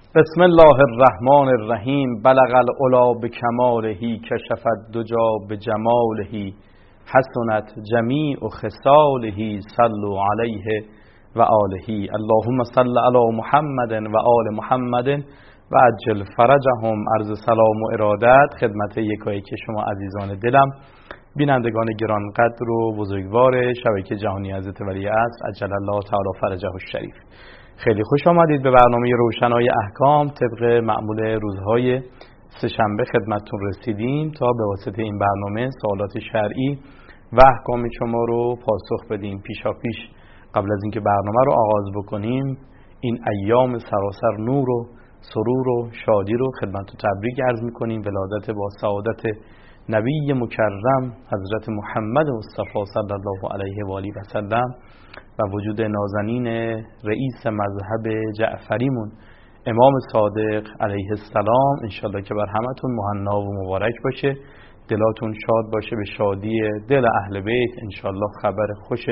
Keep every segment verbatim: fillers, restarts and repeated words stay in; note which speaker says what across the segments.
Speaker 1: بسم الله الرحمن الرحیم. بلغ العلا بکماله کشف الدجا بجماله حسنت جمیع خصاله صلوا علیه و آله. اللهم صل علی محمد و آل محمد و عجل فرجهم. عرض سلام و ارادت خدمت یکایک شما عزیزان دلم، بینندگان گرانقدر و بزرگوار شبکه جهانی حضرت ولی عصر عجل الله تعالی فرجه الشریف. خیلی خوش آمدید به برنامه روشنای احکام. طبق معمول روزهای سه‌شنبه خدمتتون رسیدیم تا به واسطه این برنامه سوالات شرعی و احکام شما رو پاسخ بدیم. پیشا پیش قبل از اینکه برنامه رو آغاز بکنیم، این ایام سراسر نور و سرور و شادی رو خدمت و تبریک عرض می‌کنیم. ولادت با سعادت نبی مکرم حضرت محمد مصطفی صلی الله علیه و آله و سلم و وجود نازنین رئیس مذهب جعفریمون امام صادق علیه السلام. انشالله که بر همتون مهنا و مبارک باشه، دلاتون شاد باشه به شادی دل اهل بیت. انشالله خبر خوش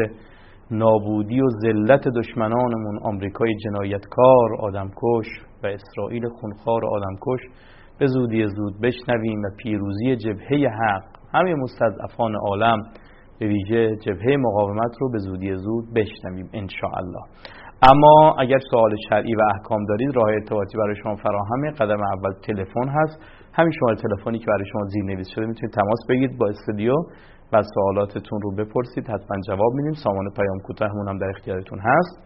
Speaker 1: نابودی و ذلت دشمنانمون آمریکای جنایتکار آدمکش و اسرائیل خونخوار آدمکش به زودی زود بشنویم و پیروزی جبهه حق، همه مستضعفان عالم به ویژه جبهه مقاومت رو به زودی زود بشنویم ان شاء الله. اما اگر سوال شرعی و احکام دارید، راه ارتباطی برای شما فراهمه. قدم اول تلفن هست، همین شماره تلفنی که برای شما زیرنویس شده میتونید تماس بگیرید با استودیو و سوالاتتون رو بپرسید، حتما جواب میدیم. سامان پیام کوتاهمون هم در اختیارتون هست.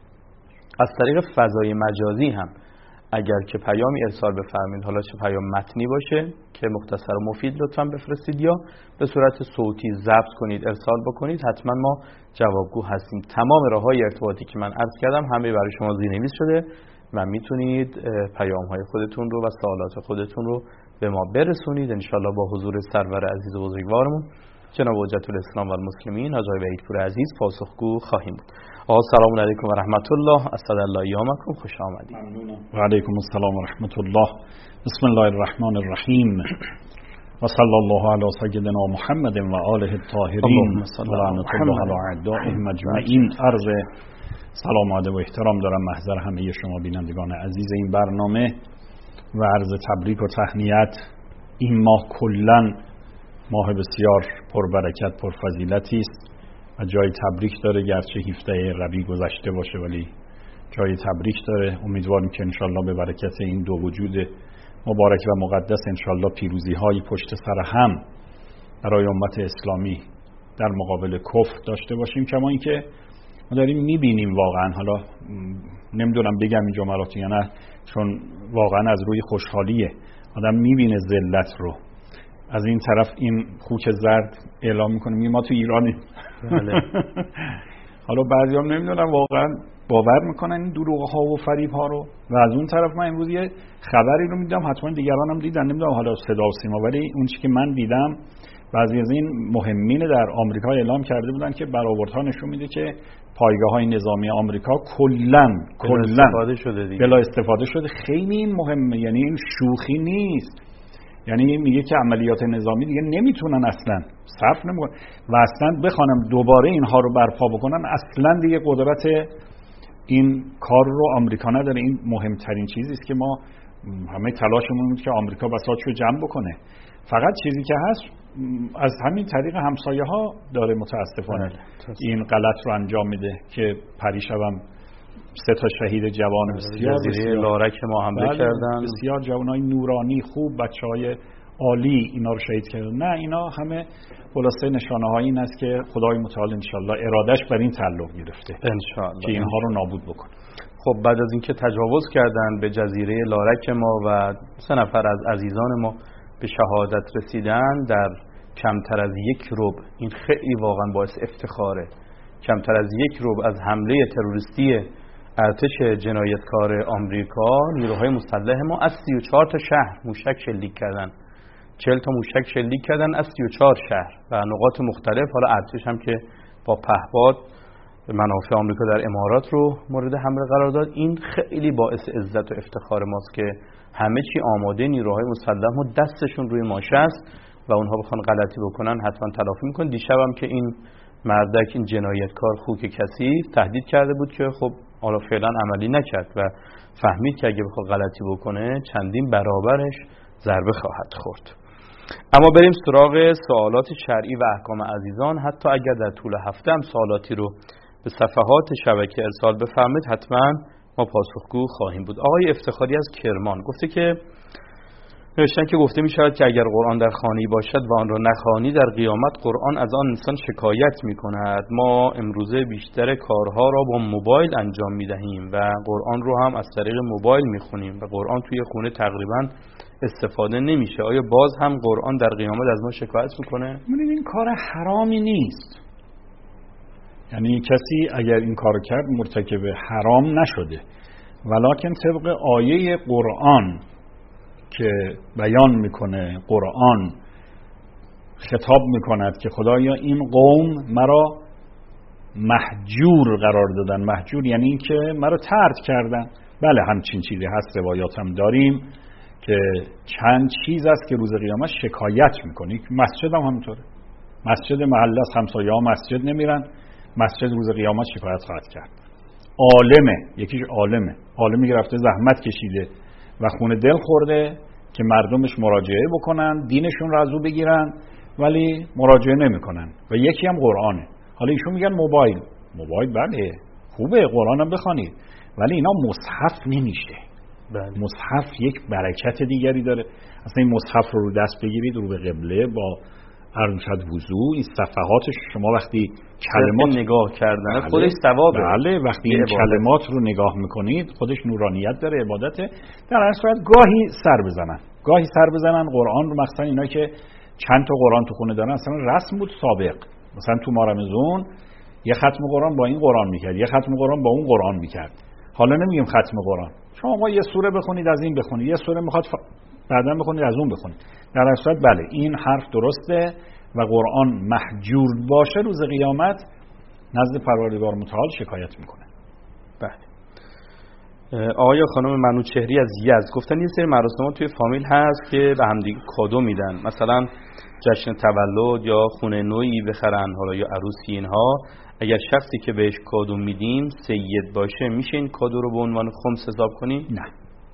Speaker 1: از طریق فضای مجازی هم اگر که پیامی ارسال بفرمایید، حالا چه پیام متنی باشه که مختصر و مفید لطفا بفرستید یا به صورت صوتی ضبط کنید ارسال بکنید، حتما ما جوابگو هستیم. تمام راههای ارتباطی که من عرض کردم همه برای شما زیرنویس شده و میتونید پیام‌های خودتون رو و سوالات خودتون رو به ما برسونید. انشالله با حضور سرور عزیز و بزرگوارمون جناب حجت الاسلام و المسلمین حاج وحیدپور عزیز پاسخگو خواهیم بود. آقا سلام علیکم و رحمت الله، اسعد الله ایامکم، خوش آمدید.
Speaker 2: ممنونم. و علیکم السلام و رحمت الله. بسم الله الرحمن الرحیم و صلی الله علی سیدنا محمد و آله الطاهرین و لعنت الله علی اعدائهم اجمعین. عرض سلام و ادب و احترام دارم محضر همه شما بینندگان عزیز این برنامه و عرض تبریک و تهنیت. این ماه کلاً ماه بسیار پربرکت پرفضیلتی است و جای تبریک داره، گرچه هفده ربیع گذشته باشه ولی جای تبریک داره. امیدواریم که انشالله به برکت این دو وجود مبارک و مقدس انشالله پیروزی های پشت سر هم برای امت اسلامی در مقابل کفر داشته باشیم. کما اینکه ما داریم میبینیم واقعا، حالا نمیدونم بگم این جملات یا نه، چون واقعا از روی خوشحالیه آدم میبینه ذلت رو. از این طرف این خوک زرد اعلام میکنه ما تو ایرانیم. بله. حالا بعضی هم نمیدونم واقعا باور میکنن این دروغ ها و فریب ها رو. و از اون طرف من امروز یه خبری رو میدم، حتما دیگران هم دیدن، نمیدونم حالا صدا و سیما، ولی اون چیزی که من دیدم بعضی از این مهمین در آمریکا اعلام کرده بودن که برآوردها نشون میده که پایگاه های نظامی آمریکا کلا کلا
Speaker 1: استفاده شده دیگه.
Speaker 2: بلا استفاده شده. خیلی این مهمه، یعنی این شوخی نیست. یعنی میگه که عملیات نظامی دیگه نمیتونن اصلا صرف نمیکنن و اصلا بخوانم دوباره اینها رو برپا بکنن اصلا دیگه قدرت این کار رو آمریکا نداره. این مهمترین چیزی است که ما همه تلاشمون بود که آمریکا بساطشو جمع بکنه. فقط چیزی که هست از همین طریق همسایه ها داره متاسفانه این غلط رو انجام میده که پریشبم سه تا شهید جوان بسیار
Speaker 1: جزیره لارک ما حمله کردن،
Speaker 2: بسیار جوانای نورانی خوب، بچهای عالی اینا رو شهید کردن. نه، اینا همه خلاصه نشانه های این است که خدای متعال انشالله ارادش بر این تعلق گرفته
Speaker 1: انشالله
Speaker 2: که اینها رو نابود بکنه.
Speaker 1: خب بعد از اینکه تجاوز کردن به جزیره لارک ما و سه نفر از عزیزان ما به شهادت رسیدن در کمتر از یک ربع، این خیلی واقعا باعث افتخاره، کمتر از یک ربع از حمله تروریستی ارتش جنایتکار آمریکا نیروهای مسلح ما از سی و چهار تا شهر موشک شلیک کردن، چهل تا موشک شلیک کردن از سی و چهار شهر و نقاط مختلف. حالا ارتش هم که با پهپاد منافع آمریکا در امارات رو مورد حمله قرار داد. این خیلی باعث عزت و افتخار ماست که همه چی آماده، نیروهای مسلح ما دستشون روی ماشه است و اونها بخوان غلطی بکنن حتما تلافی میکنن. دیشب هم که این مردک، این جنایتکار خوک کثیف تهدید کرده بود که خب حالا فعلا عملی نکرد و فهمید که اگه بخواد غلطی بکنه چندین برابرش ضربه خواهد خورد. اما بریم سراغ سوالات شرعی و احکام عزیزان. حتی اگر در طول هفته هم سوالاتی رو به صفحات شبکه ارسال بفرمایید حتما ما پاسخگو خواهیم بود. آقای افتخاری از کرمان گفته که نوشتن که گفته می شود که اگر قرآن در خانه‌ای باشد و آن را نخوانی در قیامت قرآن از آن انسان شکایت می کند. ما امروزه بیشتر کارها را با موبایل انجام می دهیم و قرآن رو هم از طریق موبایل می خونیم و قرآن توی خونه تقریبا استفاده نمیشه. آیا باز هم قرآن در قیامت از ما شکایت میکنه؟
Speaker 2: ببینید این کار حرامی نیست، یعنی کسی اگر این کار کرد مرتکب حرام نشده، ولکن طبق آیه قرآن که بیان میکنه، قرآن خطاب میکند که خدایا این قوم مرا محجور قرار دادن. محجور یعنی این که مرا طرد کردن. بله همچین چیزی هست، روایات هم داریم که چند چیز است که روز قیامت شکایت میکنه. مسجد هم همینطوره، مسجد محله است، همسایه ها مسجد نمیرن، مسجد روز قیامت شکایت خواهد کرد. عالمه، یکیش عالمه عالمی که رفته زحمت کشیده و خون دل خورده که مردمش مراجعه بکنن، دینشون رو از او بگیرن، ولی مراجعه نمیکنن. و یکی هم قرآنه. حالا ایشون میگن موبایل. موبایل بله خوبه، قرآن هم بخوانید، ولی اینا مصحف نمیشه.
Speaker 1: بله.
Speaker 2: مصحف یک برکت دیگری داره. اصلا این مصحف رو رو دست بگیرید رو به قبله با ارشد وضو، این صفحاتش شما وقتی کلمات
Speaker 1: نگاه کردن
Speaker 2: بله.
Speaker 1: خودش ثوابه.
Speaker 2: بله وقتی این کلمات رو نگاه میکنید خودش نورانیت داره، عبادته. در هر صورت گاهی سر بزنن گاهی سر بزنن قرآن رو، مثلا اینا که چند تا قرآن تو خونه دارن، اصلا رسم بود سابق. مثلا تو ما رمضان یه ختم قرآن با این قرآن میکرد، یه ختم قرآن با اون قرآن میکرد. حالا نمیگیم ختم قرآن، شما یه سوره بخونید از این بخونید، یه سوره میخواد ف... بعداً بخونید از اون بخونید. در اصل صورت بله این حرف درسته و قرآن محجور باشه روز قیامت نزد پروردگار متعال شکایت میکنه.
Speaker 1: بله. آقای خانم منوچهری از یزد گفتن یه سری مراسمات توی فامیل هست که به همدیگه کادو میدن، مثلا جشن تولد یا خونه نویی بخرن، حالا یا عروسی اینها. اگر شخصی که بهش کادو میدیم سید باشه میشه این کادو رو به عنوان خمس حساب کنی؟
Speaker 2: نه،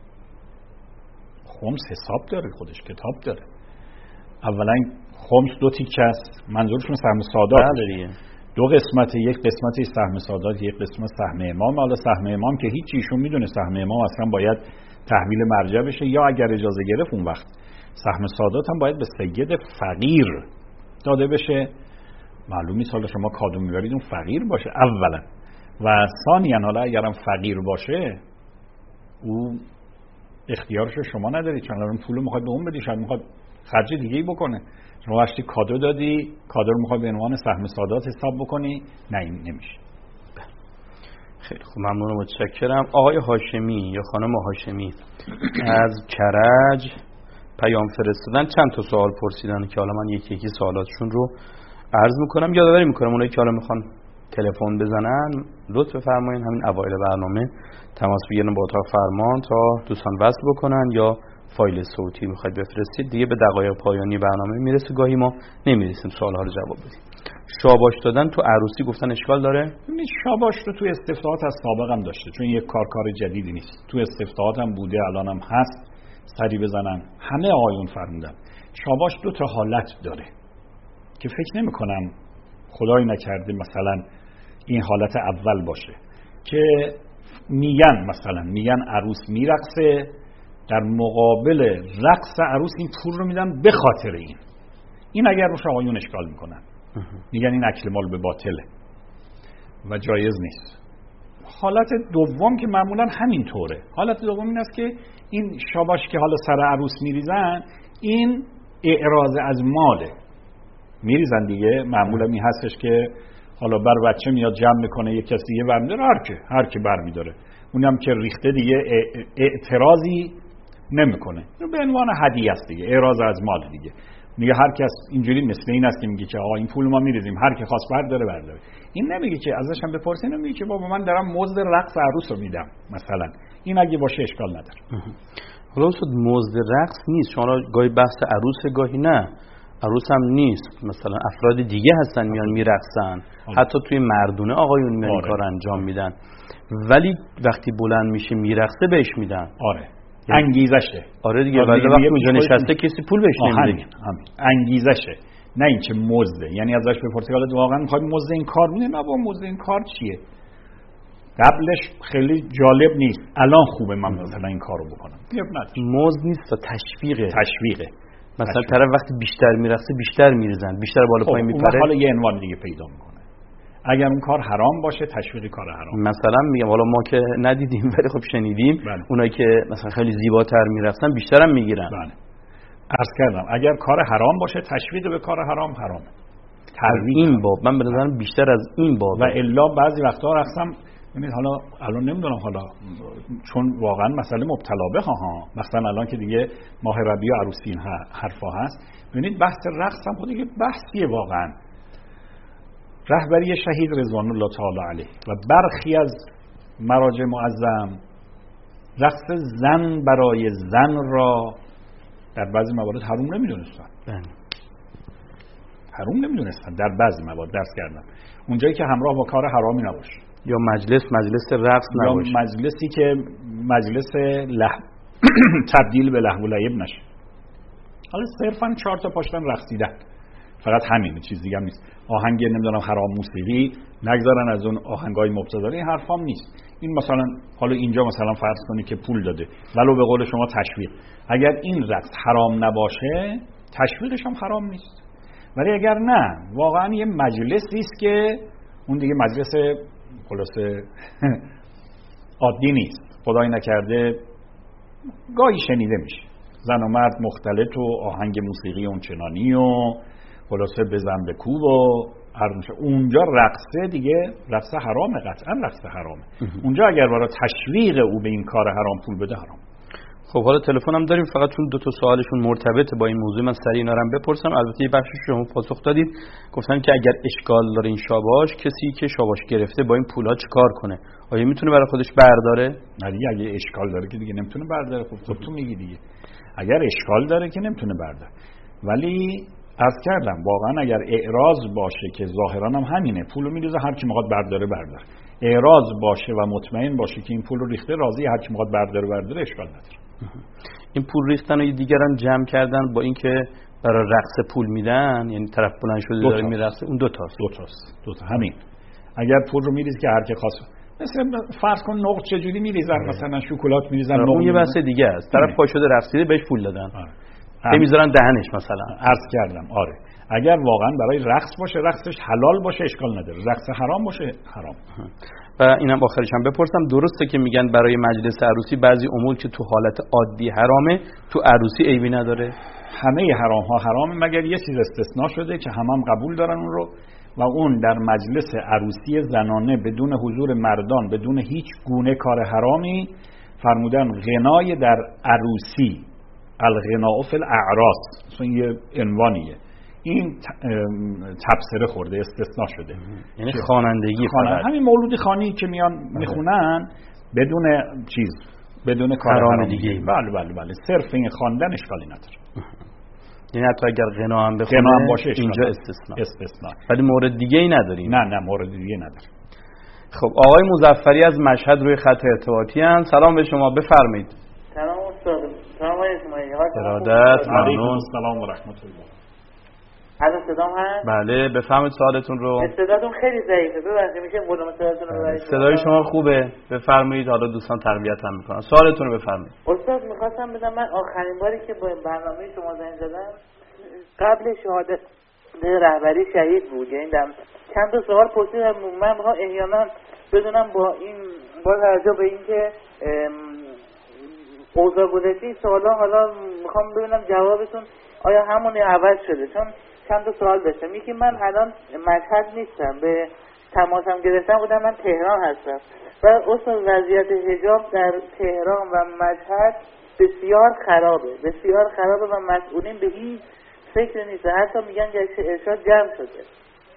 Speaker 2: خمس حساب داره، خودش کتاب داره. اولا خمس دو تیکه است، منظورشون سهم سادات.
Speaker 1: بله.
Speaker 2: دو قسمت، یک قسمتی سهم سادات، یک قسمت سهم امام. حالا سهم امام که هیچ ایشون میدونه سهم امام اصلا باید تحویل مرجع بشه یا اگر اجازه گرفت اون وقت سهم سادات هم باید به سید فقیر داده بشه. معلوم نیست حالا شما کادو میبرید اون فقیر باشه اولا، و ثانیاً حالا اگرم فقیر باشه او اختیارش شما ندارید، چون الان پولو میخواد به اون بدی، شاید میخواد خرج دیگه ای بکنه. شما وقتی کادو دادی، کادو رو میخواد به عنوان سهم سادات حساب بکنی، نه این نمیشه.
Speaker 1: خیلی خوب، ممنون و متشکرم. آقای هاشمی یا خانم هاشمی از کرج پیام فرستادن، چند تا سوال پرسیدن که حالا من یکی یکی سوالاتشون رو عرض میکنم. یادآوری میکنم اونایی که حالا میخوان تلفن بزنن لطف بفرمایید همین اوایل برنامه تماس بگیرن با اتاق فرمان تا دوستان وصل بکنن، یا فایل صوتی میخواید بفرستید. دیگه به دقایق پایانی برنامه میرسه، گاهی ما نمیرسیم سوالها رو جواب بدیم. شاباش دادن تو عروسی گفتن اشکال داره؟
Speaker 2: شاباش رو تو استفتاحات از سابق هم داشته، چون یک کار کار جدیدی نیست. تو استفتاحات هم بوده، الان هم هست. سری بزنن همه آقایون فرمودن شاباش دو تا حالت داره که فکر نمی کنم خدای نکرده مثلا این حالت اول باشه که میگن مثلا میگن عروس میرقصه، در مقابل رقص عروس این پول رو میدن به خاطر این این اگر روش آقایون اشکال میکنن، میگن این اکل مال به باطله و جایز نیست. حالت دوم که معمولا همین طوره، حالت دوم این است که این شاباش که حالا سر عروس میریزن این اعراض از ماله میریزن دیگه. معمولا می هستش که حالا بر بچه میاد جمع میکنه یک کسی یه برمیداره، هر که هر که برمیداره، اونی هم که ریخته دیگه اعتراضی نمیکنه، به عنوان هدیه است دیگه، اعراض از مال دیگه. میگه هر کس اینجوری مثل این است که میگه که آقا این پول ما میریزیم، هر کی خواست برداره برداره. این نمیگه که ازش هم بپرسین، نمیگه که بابا من دارم مزد رقص عروس رو میدم مثلا. این اگه باشه اشکال نداره.
Speaker 1: حالا اصلا مزد رقص نیست، شما گاهی بحث عروس گاهی نه. عروس هم نیست، مثلا افراد دیگه هستن میان میرقصن، حتی توی مردونه آقایون میان این کار انجام میدن، ولی وقتی بلند میشه میرقصه بهش میدن.
Speaker 2: آره انگیزشه.
Speaker 1: آره دیگه، ولی وقتی اونجا نشسته کسی پول بهش نمیده.
Speaker 2: همین همین انگیزشه، نه اینکه مزده. یعنی ازش بپرسی حالا واقعا میخوای مزد این کار میده؟ نه با مزد این کار چیه؟ قبلش خیلی جالب نیست، الان خوبه من مثلا این کارو بکنم.
Speaker 1: مزد نیست، تشویقه.
Speaker 2: تشویقه.
Speaker 1: مثلا طرف وقتی بیشتر میرقصه بیشتر میریزن، بیشتر بالا پایین میپره،
Speaker 2: حالا یه عنوان دیگه پیدا میکنه. اگر اون کار حرام باشه تشویق کار حرام.
Speaker 1: مثلا میگم حالا ما که ندیدیم ولی خب شنیدیم، بله. اونایی که مثلا خیلی زیباتر میرقصن بیشتر هم میگیرن.
Speaker 2: بله. عرض کردم اگر کار حرام باشه تشویق به کار حرام حرامه.
Speaker 1: ترویج این باب من به نظرم بیشتر از این باب.
Speaker 2: و الا بعضی وقتا رقصم ببینید، حالا الان نمیدونم، حالا چون واقعا مسئله مبتلا به ها، مثلا الان که دیگه ماه ربیع و عروسی این حرفا هست، ببینید بحث رقص هم خود دیگه بحثیه واقعا. رهبری شهید رضوان الله تعالی علیه و برخی از مراجع معظم رقص زن برای زن را در بعضی موارد حرام نمیدونستن. حرام نمیدونستن در بعضی موارد، درس کردن اونجایی که همراه با کار حرامی نباشه،
Speaker 1: یا مجلس مجلس رقص نباشه،
Speaker 2: یا مجلسی که مجلس له... تبدیل به لهو و لعب نشه. حالا صرفا چهار تا پاشتن رقصیدن، فقط همین، چیز دیگه هم نیست. آهنگ نمیدونم حرام موسیقی نگذارن از اون آهنگای مبتذل، این حرفام نیست. این مثلا حالا اینجا مثلا فرض کنی که پول داده، ولو به قول شما تشویق، اگر این رقص حرام نباشه تشویقش هم حرام نیست. ولی اگر نه واقعا یه مجلسی است که اون دیگه مجلس خلاصه عادی نیست، خدای نکرده گاهی شنیده میشه زن و مرد مختلط و آهنگ موسیقی اونچنانی و خلاصه بزن به کوب و هر میشه، اونجا رقصه دیگه رقصه حرامه، قطعا رقصه حرامه. اونجا اگر برای تشویق او به این کار حرام پول بده حرام.
Speaker 1: خب حالا تلفن هم داریم، فقط چون دو تا سوالشون مرتبطه با این موضوع من سریع اینا رو بپرسم. البته یه بخشش شما پاسخ دادید، گفتن که اگر اشکال داره این شاباش، کسی که شاباش گرفته با این پولا چیکار کنه؟ آیا میتونه برای خودش برداره؟
Speaker 2: نه دیگه، اگه اشکال داره که دیگه نمیتونه برداره. خب خودتون میگی دیگه، اگر اشکال داره که نمیتونه برداره. ولی عرض کردم واقعا اگر اعراض باشه که ظاهرا هم همینه، پولو میریزه هر کی میخواد برداره برداره، اعراض باشه و مطمئن باشه که این پول رو ریخته، راضی هر کی میخواد برداره برداره، اشکال نداره.
Speaker 1: این پول ریختن و دیگران جمع کردن با اینکه برای رقص پول میدن، یعنی طرف بلند شده داره میرقصه، اون دو تاست.
Speaker 2: دو تاست دو تا همین. اگر پول رو میریزی که هر کی خواست، مثلا فرض کن نقد چجوری میریزن، مثلا شکلات میریزن،
Speaker 1: اون یه بحث دیگه است. طرف پا شده رقصیده بهش پول دادن، نمیذارن دهنش مثلا.
Speaker 2: عرض کردم آره، اگر واقعا برای رقص باشه، رقصش حلال باشه، اشکال نداره. رقص حرام باشه، حرام.
Speaker 1: و اینم آخرش هم بپرسم، درسته که میگن برای مجلس عروسی بعضی امور که تو حالت عادی حرامه، تو عروسی عیبی نداره؟
Speaker 2: همه حرام ها حرامه، مگر یه چیز استثناء شده که همم هم قبول دارن اون رو، و اون در مجلس عروسی زنانه بدون حضور مردان، بدون هیچ گونه کار حرامی، فرمودن غنای در عروسی، الغناء فی الاعراس، اصلا یه عنوانیه، این تبصره خورده، استثناء شده.
Speaker 1: یعنی خوانندگی
Speaker 2: فقط همین مولودی خانی که میان میخونن بدون چیز، بدون کار حرام دیگه. بله بله بله، صرف این خواندن اشکالی نداره.
Speaker 1: یعنی حتی اگر غنا هم بخونه
Speaker 2: غنا هم باشه
Speaker 1: اینجا استثناء.
Speaker 2: استثناء.
Speaker 1: ولی مورد دیگه ای نداریم.
Speaker 2: نه نه مورد دیگه نداره.
Speaker 1: خب آقای مظفری از مشهد روی خط ارتباطی ان. سلام به شما، بفرمایید.
Speaker 3: سلام استاد. سلام علیکم.
Speaker 1: ارادت، ممنون.
Speaker 2: سلام و رحمت الله.
Speaker 3: الان صدام هست؟
Speaker 1: بله بفرمایید سوالتون رو.
Speaker 3: صداتون خیلی ضعیفه، ببخشید میشه ولوم صداتون رو ببرید؟
Speaker 1: صدای شما خوبه، بفرمایید. حالا دوستان تقویت هم میکنن. سوالتون رو بفرمایید.
Speaker 3: استاد میخواستم بدم، من آخرین باری که با این برنامه شما زنگ زدم قبل شهادت رهبری شهید بود، یعنی دم چند تا سوال پرسیدم، من میخوام احیانا بدونم با این با توجه به اینکه اوضاع گذشته سوالا، حالا میخوام ببینم جوابتون آیا همون عوض شده، چون چند تا سوال داشتم. یکی من الان مشهد نیستم، به تماسم گرفتم بودم من تهران هستم و اصلا وضعیت حجاب در تهران و مشهد بسیار خرابه، بسیار خرابه و مسئولین به هیچ فکر نیست، حتی میگن که ارشاد جمع شده.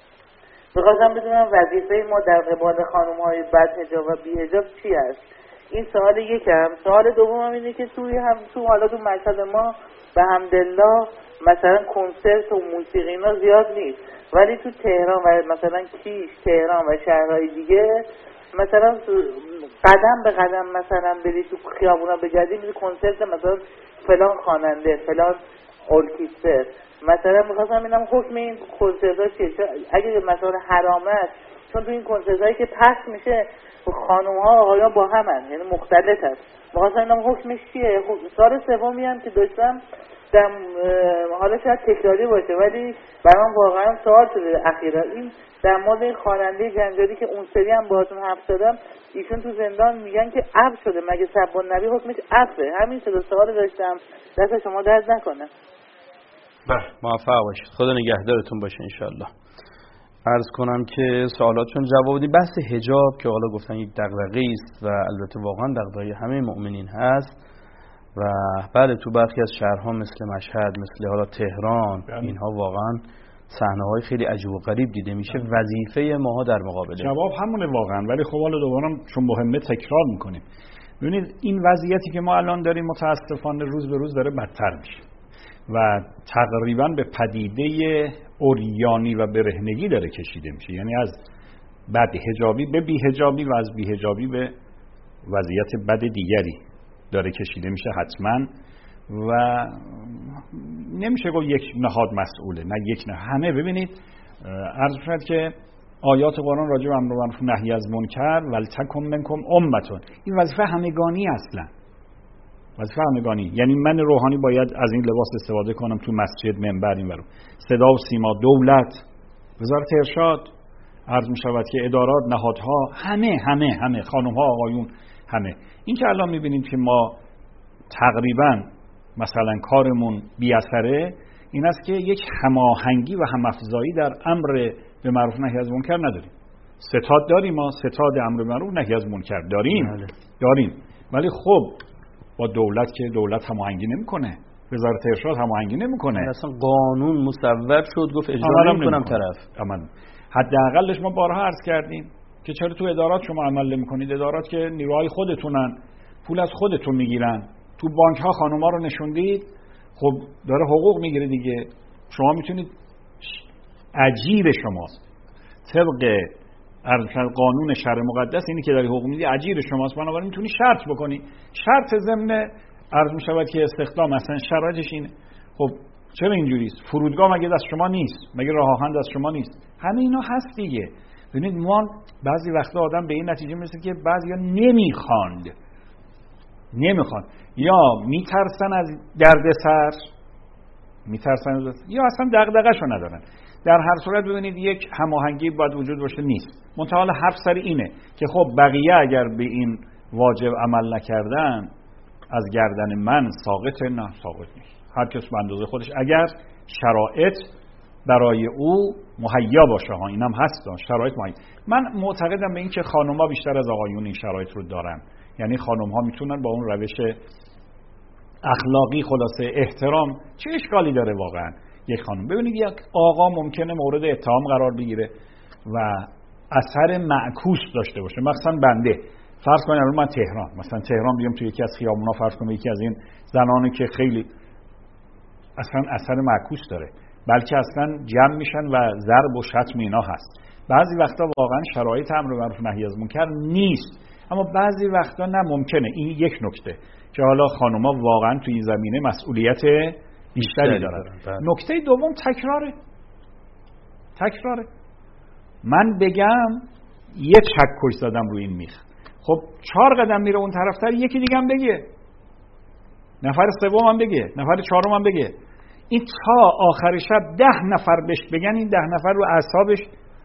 Speaker 3: میخواستم بدونم وظیفه ما در قبال خانم‌های بد حجاب و بی حجاب چی است. این سوال یکم. سوال دومم اینه که توی هم تو حالا تو مشهد ما به حمدالله مثلا کنسرت و موسیقی اینا زیاد نیست، ولی تو تهران و مثلا کیش، تهران و شهرهای دیگه مثلا قدم به قدم مثلا بری تو خیابونا بگردی میری کنسرت مثلا فلان خواننده، فلان ارکستر. مثلا می‌خواستم ببینم حکم این کنسرت‌ها چیه؟ اگه مثلا حرامه است، چون تو این کنسرت‌هایی که پخش میشه خانم‌ها آقایان با همن، یعنی مختلط هست. می‌خواستم ببینم حکمش چیه. سال سومی هم که داشتم دم حالا شاید تکراری باشه ولی برام واقعا سوال شده اخیرا این در مورد این خواننده جنجالی که اون سری هم باهاتون حرف زدم، ایشون تو زندان میگن که عفو شده، مگه سب النبی حکمش عفوه؟ همین شده سوال داشتم، دست شما درد نکنه.
Speaker 1: بله موفق باشید، خدا نگهدارتون باشه انشالله. عرض کنم که سوالاتون جواب بدیم. بحث حجاب که حالا گفتن یک دغدغه‌ای است و البته واقعا دغدغه همه مؤمنین هست و بله تو برخی از شهرها مثل مشهد، مثل حالا تهران، بله. اینها واقعا صحنه‌های خیلی عجیب و غریب دیده میشه. بله. وظیفه ماها در مقابل
Speaker 2: جواب همونه واقعا، ولی خب حالا دوباره چون مهمه تکرار میکنیم. ببینید این وضعیتی که ما الان داریم متاسفانه روز به روز داره بدتر میشه و تقریبا به پدیده عریانی و برهنگی داره کشیده میشه، یعنی از بد حجابی به بی حجابی و از بی حجابی به وضعیت بد دیگری داره کشیده میشه حتما. و نمیشه گفت یک نهاد مسئوله، نه یک نه همه. ببینید عرض شد که آیات قرآن راجع به امر معروف و نهی از منکر ولتکن منکم امة، این وظیفه همگانی اصلا، وظیفه همگانی. یعنی من روحانی باید از این لباس استفاده کنم تو مسجد، منبر، این برو صدا و سیما، دولت، وزارت ارشاد، عرض می شود که ادارات، نهادها، همه همه همه خانم ها، آقایون، همه. این که الان میبینیم که ما تقریبا مثلا کارمون بی اثره، این است که یک هماهنگی و همافزایی در امر به معروف نهی از منکر نداریم. ستاد داریم، ما ستاد امر به معروف نهی از منکر داریم بله. داریم ولی خب با دولت که دولت هماهنگی نمیکنه، وزارت ارشاد هماهنگی نمیکنه،
Speaker 1: اصلا قانون مصوب شد گفت اجرا نمیکنم طرف
Speaker 2: عمل. حداقلش ما بارها عرض کردیم که چرا تو ادارات شما عمل نمیکنید؟ ادارات که نیروهای خودتونن، پول از خودتون میگیرن. تو بانک ها خانوما رو نشوندید، خب داره حقوق میگیره دیگه. شما میتونید، اجیر شماست طبق قانون شرع مقدس، اینی که داری حقوق میدی اجیر شماست، بنابراین میتونی شرط بکنی. شرط ضمن عرض میشود که استخدام مثلا شرایطش اینه. خب چرا اینجوریست؟ فرودگاه مگه دست شما نیست؟ مگه راه آهن دست شما نیست؟ همه اینا هست دیگه. ببینید ما بعضی وقتا آدم به این نتیجه میرسه که بعضیا نمیخواند نمیخوان یا میترسن از دردسر، میترسن از یا اصلا دغدغه‌شو ندارن. در هر صورت ببینید یک هماهنگی باید وجود باشه، نیست. منتها حرف سر اینه که خب بقیه اگر به این واجب عمل نکردن از گردن من ساقط، نه ساقط نیست. هر کس به اندازه خودش اگر شرایط برای او مهیا باشه ها، اینم هست شرایط مهیا. من معتقدم به این که خانم‌ها بیشتر از آقایون این شرایط رو دارن، یعنی خانم‌ها میتونن با اون روش اخلاقی خلاصه احترام، چه اشکالی داره واقعا یک خانم؟ ببینید یک آقا ممکنه مورد اتهام قرار بگیره و اثر معکوس داشته باشه. مثلا بنده فرض کنید الان من تهران، مثلا تهران بیام تو یکی از خیابونا، فرض کنید یکی از این زنانی که خیلی اصلا اثر معکوس داره، بلکه اصلا جمع میشن و ضرب و شتم اینا هست. بعضی وقتا واقعا شرایط امر معروف نهی از منکر نیست، اما بعضی وقتا نه ممکنه. این یک نکته که حالا خانوما واقعا توی این زمینه مسئولیت بیشتری دارن. نکته دوم تکراره. تکراره. من بگم یه چکش زدم روی این میخ، خب چهار قدم میره اون طرفتر یکی دیگه هم بگه، نفر سوم هم بگه، نفر چهارم هم بگه. این تا آخر شب ده نفر بهش بگن، این ده نفر رو اعصابش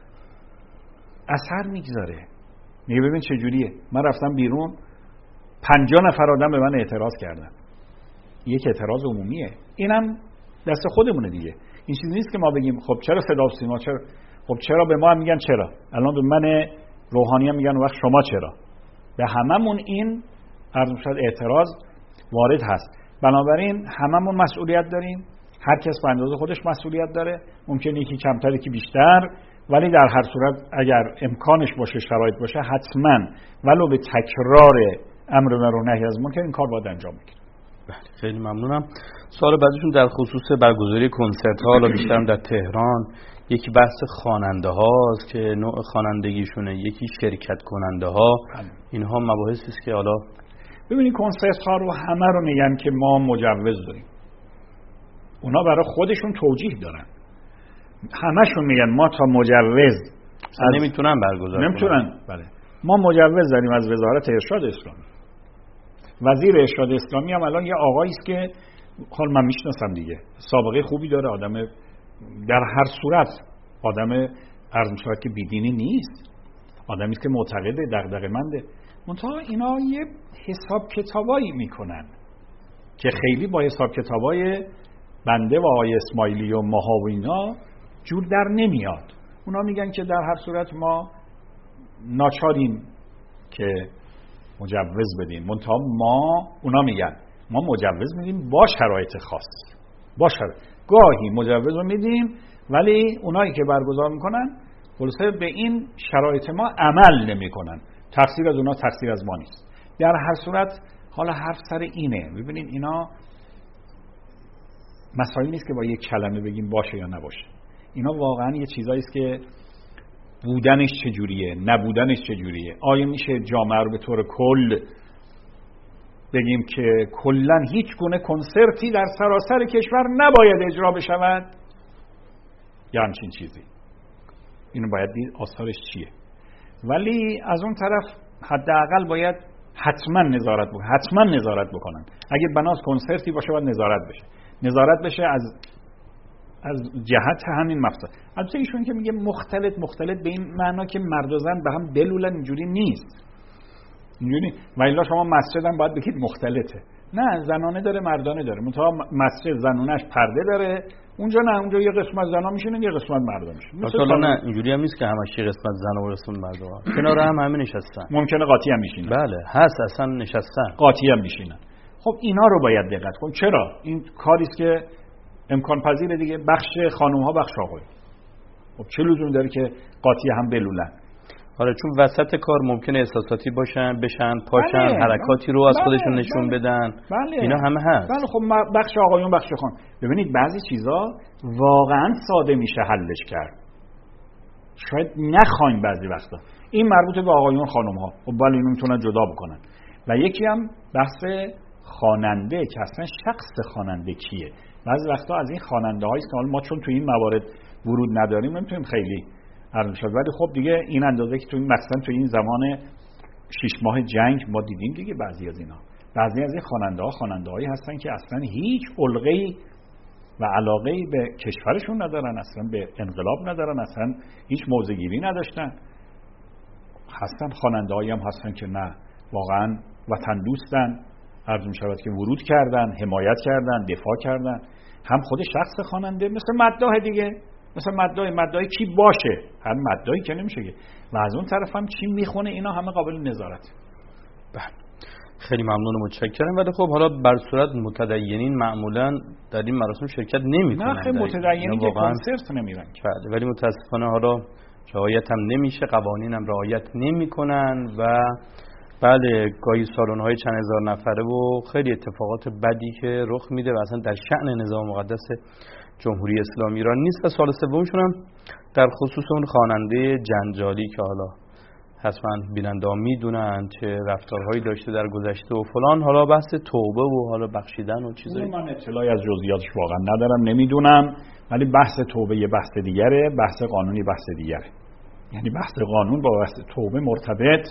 Speaker 2: اثر میگذاره. میگه ببین چه جوریه، من رفتم بیرون پنجاه نفر آدم به من اعتراض کردن. یک اعتراض عمومیه، اینم دست خودمونه دیگه. این چیزی نیست که ما بگیم خب چرا صدا و سیما، چرا خب چرا به ما هم میگن چرا، الان به من روحانی هم میگن وقت شما چرا. به هممون این عرض شد اعتراض وارد هست. بنابراین هممون مسئولیت داریم، هر کس به اندازه خودش مسئولیت داره. ممکنه یکی کمتر یکی بیشتر، ولی در هر صورت اگر امکانش باشه، شرایط باشه، حتما ولو به تکرار امر معروف نهی از منکر این کار باید انجام بگیره.
Speaker 1: بله خیلی ممنونم. سوال بعدشون در خصوص برگزاری کنسرت ها، حالا بیشتر در تهران، یکی بحث خواننده هاست که نوع خوانندگیشونه، یکی شرکت کننده ها. اینها مباحثی است که حالا
Speaker 2: ببینید کنسرت ها رو همه رو میگن که ما مجوز داریم، اونا برای خودشون توجیه دارن، همشون میگن ما تا مجوز
Speaker 1: نمیتونن برگزار
Speaker 2: نمیتونن. بله ما مجوز داریم از وزارت ارشاد اسلامی. وزیر ارشاد اسلامی هم الان یه آقایی است که حال من میشناسم دیگه، سابقه خوبی داره، آدم در هر صورت آدم عرض می‌شود که بیدینی نیست، آدمی است که معتقده، دغدغه‌منده. منتها اینا یه حساب کتابایی میکنن که خیلی با حساب کتابای بنده و آقای اسماعیلی و ماها و اینا جور در نمیاد. اونا میگن که در هر صورت ما ناچاریم که مجوز بدیم، منتها ما اونا میگن ما مجوز میدیم با شرایط خاص، با شرایط گاهی مجوز رو میدیم ولی اونایی که برگزار میکنن خلاصه به این شرایط ما عمل نمیکنن. تقصیر از اونا، تقصیر از ما نیست. در هر صورت حالا حرف سر اینه. ببینید اینا مسائل نیست که با یک کلمه بگیم باشه یا نباشه. اینا واقعا یه چیزایی است که بودنش چجوریه، نبودنش چجوریه. آیا میشه جامعه رو به طور کل بگیم که کلا هیچ گونه کنسرتی در سراسر کشور نباید اجرا بشود یا همچین چیزی؟ اینو باید دید آثارش چیه. ولی از اون طرف حداقل باید حتما نظارت بکنن، حتما نظارت بکنن. اگه بناس کنسرتی باشه باید نظارت بشه، نظارت بشه از از جهت همین مقصد. البته ایشون که میگه مختلط مختلط به این معنا که مرد و زن به هم بلولن، اینجوری نیست. اینجوری و الا شما مسجد هم باید بگید مختلطه. نه، زنانه داره مردانه داره. منتها مسجد زنونش پرده داره، اونجا نه، اونجا یه قسمت زنا میشینن یه قسمت مردا میشینن.
Speaker 1: مثلا نه اینجوری هم نیست که همش یه قسمت زنا و قسمت مردا. کنار هم همه نشستن.
Speaker 2: ممکنه قاطی هم میشینن.
Speaker 1: بله هست، اصلا نشستن.
Speaker 2: قاطی هم میشینن. خب اینا رو باید دقت کن. چرا؟ این کاری است که امکان پذیره دیگه، بخش خانم ها بخش آقای. خب چه لزومی داره که قاطی هم بلولن؟
Speaker 1: آره چون وسط کار ممکنه احساساتی باشن، بشن، پاشن،
Speaker 2: بله،
Speaker 1: حرکاتی رو از
Speaker 2: بله،
Speaker 1: خودشون نشون
Speaker 2: بله،
Speaker 1: بدن.
Speaker 2: بله.
Speaker 1: اینا همه هست.
Speaker 2: بله خب بخش آقایون بخش خانم. ببینید بعضی چیزا واقعا ساده میشه حلش کرد. شاید نخوایم بعضی وقتا. این مربوط به آقایون خانم ها. خب بله اینو میتونن جدا بکنن. و یکی هم بحث خواننده که اصلا شخص خواننده کیه. بعضی وقتا از این خواننده هایی که ما چون تو این موارد ورود نداریم نمیتونیم خیلی عرض شد. ولی خب دیگه این اندازه که تو این مثلا تو این زمان شش ماه جنگ ما دیدیم دیگه بعضی از اینا، بعضی از این خواننده ها خواننده هایی هستن که اصلا هیچ علقه‌ای و علاقه‌ای به کشورشون ندارن، اصلا به انقلاب ندارن، اصلا هیچ موضع‌گیری نداشتن. هستن خواننده هایی هم هستن که نه واقعا وطن دوستن، عرض می‌شود که ورود کردن، حمایت کردن، دفاع کردن. هم خود شخص خواننده مثل مداح دیگه، مثلا مداح مداح کی باشه، هر مداحی که نمیشه که، و از اون طرف هم چی میخونه، اینا همه قابل نظارت.
Speaker 1: بله خیلی ممنون و متشکرم. ولی خب حالا بر صورت متدینین معمولا در این مراسم شرکت نمیکنن.
Speaker 2: نه خیلی متدینین که کنسرت نمیرن.
Speaker 1: بله ولی متاسفانه حالا رعایت هم نمیشه، قوانین هم رعایت نمیکنن و بله گاهی سالن های چند هزار نفره و خیلی اتفاقات بدی که رخ میده و اصلا در شأن نظام مقدس جمهوری اسلامی ایران نیست. و سال سومشون هم در خصوص اون خواننده جنجالی که حالا حتما بیننده ها میدونن چه رفتارهایی داشته در گذشته و فلان، حالا بحث توبه و حالا بخشیدن و چیزایی.
Speaker 2: من اطلاعی از جزئیاتش واقعا ندارم، نمیدونم، ولی بحث توبه یه بحث دیگره، بحث قانونی بحث دیگره. یعنی بحث قانون با بحث توبه مرتبط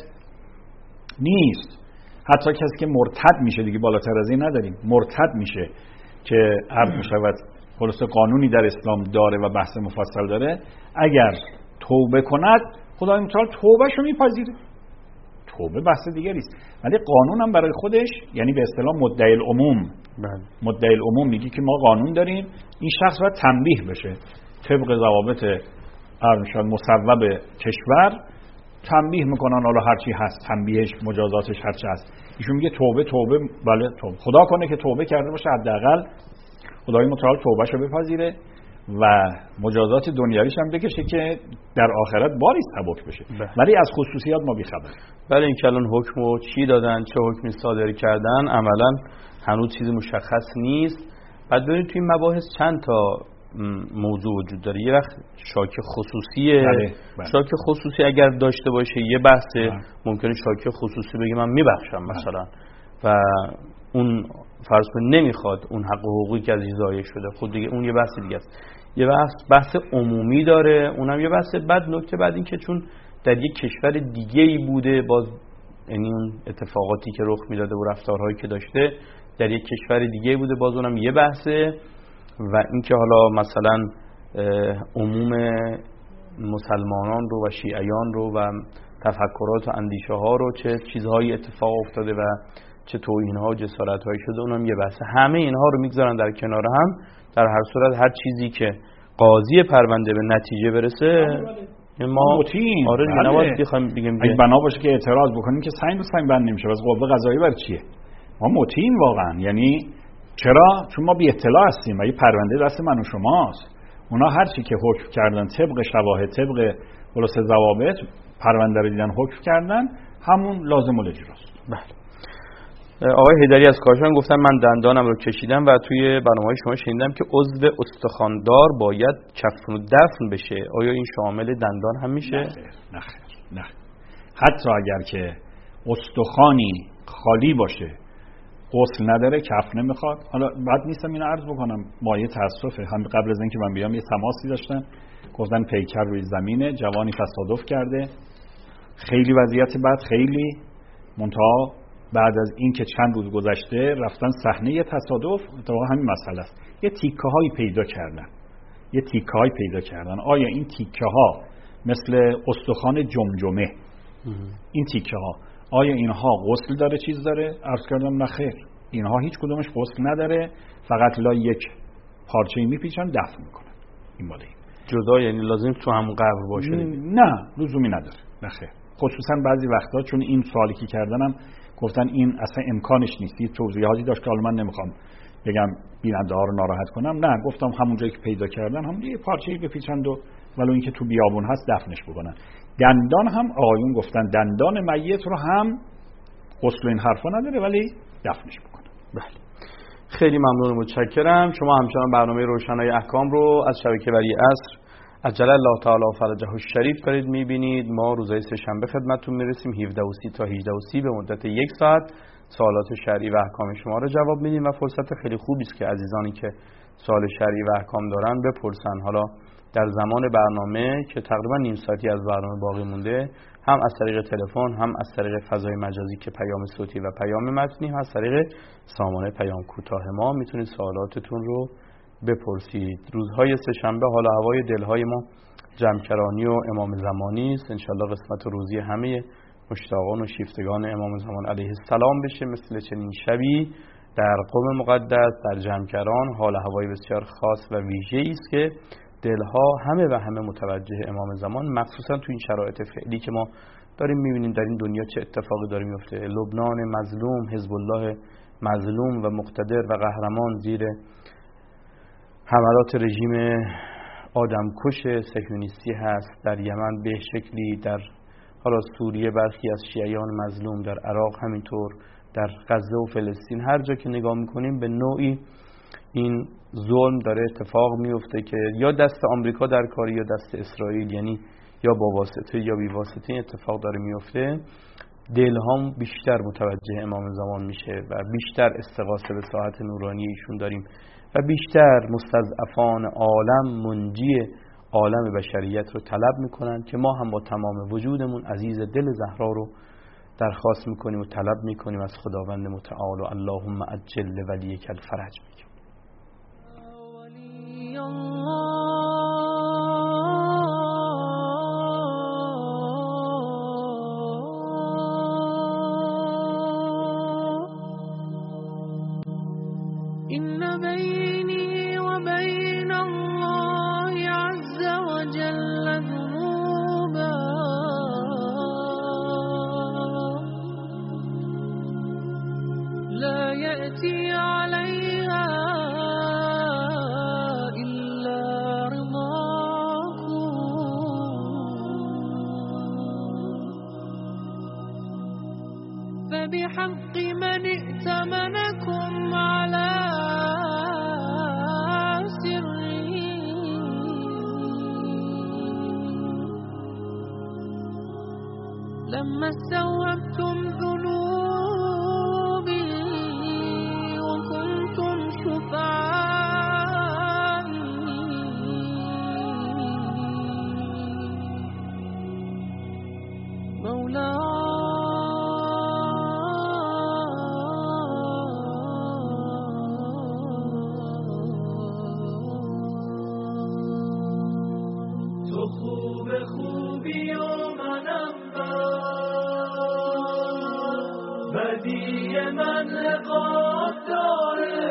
Speaker 2: نیست. حتی کسی که مرتد میشه دیگه بالاتر از این نداریم، مرتد میشه که عرض میشود خلاص قانونی در اسلام داره و بحث مفصل داره، اگر توبه کند خدای متعال توبهشو میپذیره. توبه بحث دیگری است. ولی قانون هم برای خودش، یعنی به اصطلاح مدعی العموم، مدعی العموم میگه که ما قانون داریم، این شخص باید تنبیه بشه طبق ضوابط عرض میشود مصوب کشور، تنبیه میکنن، حالا هرچی هست تنبیهش مجازاتش هرچی هست. ایشون میگه توبه توبه بله توبه. خدا کنه که توبه کرده باشه، حداقل خدای متعال توبهشو بپذیره و مجازات دنیاییش هم بکشه که در آخرت باری سبک بشه. ولی از خصوصیات ما بی‌خبر.
Speaker 1: ولی این که الان حکمو چی دادن، چه حکمی صادر کردن، عملا هنوز چیزی مشخص نیست. بعد ببینید توی این مباحث چند تا موضوع وجود داره. یه وقت شاک خصوصیه.
Speaker 2: بله، بله.
Speaker 1: شاک خصوصی اگر داشته باشه یه بحثه، بله. ممکنه شاک خصوصی بگه من میبخشم مثلا، و اون فرض کن نمیخواد اون حق و حقوقی که از این ضایع شده، خود دیگه اون یه بحث دیگه است. یه بحث بحث عمومی داره، اونم یه بحث. بعد نکته بعد این که چون در یک کشور دیگه ای بوده، باز یعنی اون اتفاقاتی که رخ میداده و رفتارهایی که داشته در یک کشور دیگه ای بوده، باز اونم یه بحثه. و اینکه حالا مثلا عموم مسلمانان رو و شیعیان رو و تفکرات و اندیشه ها رو چه چیزهایی اتفاق افتاده و چه توهین ها و جسارت هایی شده، اونم یه بحثه. همه اینها رو میگذارن در کنار هم. در هر صورت هر چیزی که قاضی پرونده به نتیجه برسه
Speaker 2: ما مطیعیم.
Speaker 1: آره دیگه، نباید بخوایم بگیم
Speaker 2: اگه بنا باشه که اعتراض بکنیم که سنگ به سنگ بند نمیشه. بس قوه قضاییه بر چیه؟ ما مطیعیم واقعا. یعنی چرا؟ چون ما بی اطلاع هستیم و این پرونده دست من و شماست. اونا هر چی که حکم کردن طبق شواهد، طبق خلاصه ضوابط پرونده رو دیدن حکم کردن، همون لازم الاجراست.
Speaker 1: بله. آقای حیدری از کاشان گفتن من دندانم رو کشیدم و توی برنامه شما شنیدم که عضو استخواندار باید کفن و دفن بشه. آیا این شامل دندان هم میشه؟
Speaker 2: نه خیر، نه خیر، نه. حتی اگر که استخوانی خالی باشه، غسل نداره، کفن نمیخواد. حالا بعد نیستم اینو عرض بکنم، مایه تاسفه. هم قبل از اینکه من بیام یه تماسی داشتن، گفتن پیکر روی زمینه، جوانی تصادف کرده، خیلی وضعیت بد، خیلی منتها بعد از این که چند روز گذشته رفتن صحنه تصادف، اتفاقا همین مسئله است. یه تیکه هایی پیدا کردن. یه تیکه هایی پیدا کردن. آیا این تیکه ها مثل استخوان جمجمه، این تیکه ها آیا اینها غسل داره، چیز داره؟ عرض کردم نه خیر. اینها هیچ کدومش غسل نداره، فقط لا یک پارچه‌ای میپیچن دفن میکنن. این مالی
Speaker 1: جدا، یعنی لازم تو همون قبر باشه؟
Speaker 2: نه، لزومی نداره. نه خیر. خصوصا بعضی وقتا چون این سوالی که کردنم گفتن این اصلا امکانش نیست. یه توضیحاتی داشت که من نمیخوام بگم بیننده ها رو ناراحت کنم. نه، گفتم همون جایی که پیدا کردن هم یه پارچه‌ای بپیچند و ولو اینکه تو بیابون هست دفنش بکنن. دندان هم آقایون گفتن دندان میت رو هم غسل این حرفا نداره ولی دفنش بکنن.
Speaker 1: بله. خیلی ممنون و متشکرم. شما همچنان برنامه روشنای احکام رو از شبکه ولی عصر عجل الله تعالی فرجه الشریف دارید میبینید. ما روزهای سه شنبه خدمتتون میرسیم هفده و سی تا هجده و سی به مدت یک ساعت سوالات شرعی و احکام شما رو جواب میدیم و فرصت خیلی خوبی است که عزیزانی که سوال شرعی و احکام دارن بپرسن. حالا در زمان برنامه که تقریبا نیم ساعتی از برنامه باقی مونده، هم از طریق تلفن، هم از طریق فضای مجازی که پیام صوتی و پیام متنی، هم از طریق سامانه پیام کوتاه ما میتونید سوالاتتون رو بپرسید. روزهای سه شنبه حال هوای دلهای ما جمکرانی و امام زمانی است. انشالله قسمت و روزی همه مشتاقان و شیفتگان امام زمان علیه السلام بشه. مثل چنین شبی در قم مقدس در جمکران حال هوای بسیار خاص و ویژه‌ای است که دلها همه و همه متوجه امام زمان، مخصوصا تو این شرایط فعلی که ما داریم میبینیم در این دنیا چه اتفاقی داره میفته. لبنان مظلوم، حزب الله مظلوم و مقتدر و قهرمان زیر حملات رژیم آدمکش صهیونیستی هست. در یمن به شکلی، در حالا سوریه برخی از شیعیان مظلوم، در عراق همینطور، در غزه و فلسطین. هر جا که نگاه میکنیم به نوعی این ظلم داره اتفاق میفته که یا دست آمریکا در کاری یا دست اسرائیل، یعنی یا با واسطه یا بی واسطه این اتفاق داره میفته. دلهام بیشتر متوجه امام زمان میشه و بیشتر استغاثه به ساعت نورانی ایشون داریم و بیشتر مستضعفان عالم، منجی عالم بشریت رو طلب میکنن که ما هم با تمام وجودمون عزیز دل زهرا رو درخواست میکنیم و طلب میکنیم از خداوند متعال و اللهم عجل ولیک الفرج.
Speaker 4: إن بيني وبين الله عز وجل ذنوبا لا يأتي عليها بحق من ائتمنكم على سره لما استوعبتم ذنوبي وكنتم شفعائي مولاي
Speaker 5: تو خوب خوبی و منم بدی من عقاب داره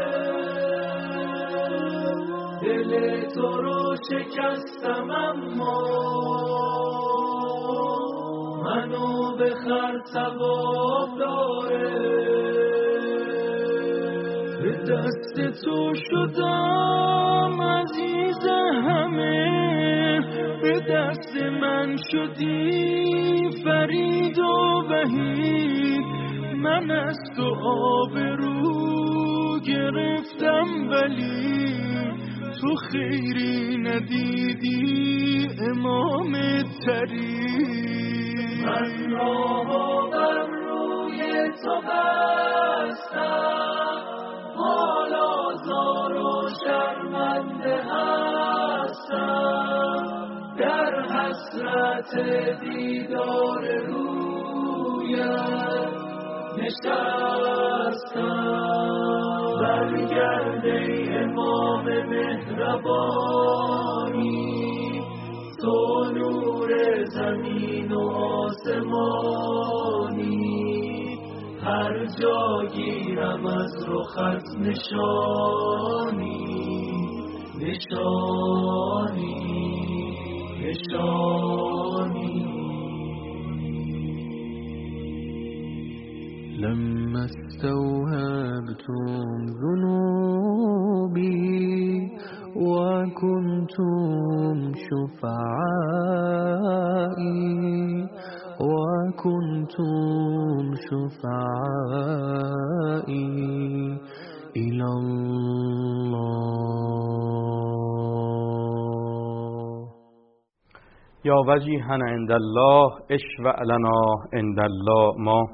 Speaker 5: دل تو رو شکستم اما منو بخر ثواب داره به دست تو شدم عزیز همه به دست من شدی فرید و وحید من از تو آبرو گرفتم ولی تو خیری ندیدی امام تری من راه بر روی تو بستم حالا زار و شرمنده هستم در حسرت دیدار رویت نشستم برگرد ای امام مهربانی تو نور زمین و آسمانی هر جا گیرم از رخت نشانی نشانی نشانی لما استوهبتم ذنوبي وكنتم شفعائي وكنتم شفعائي إلى الله
Speaker 1: یا وجیها عند الله اشفع لنا عند الله. ما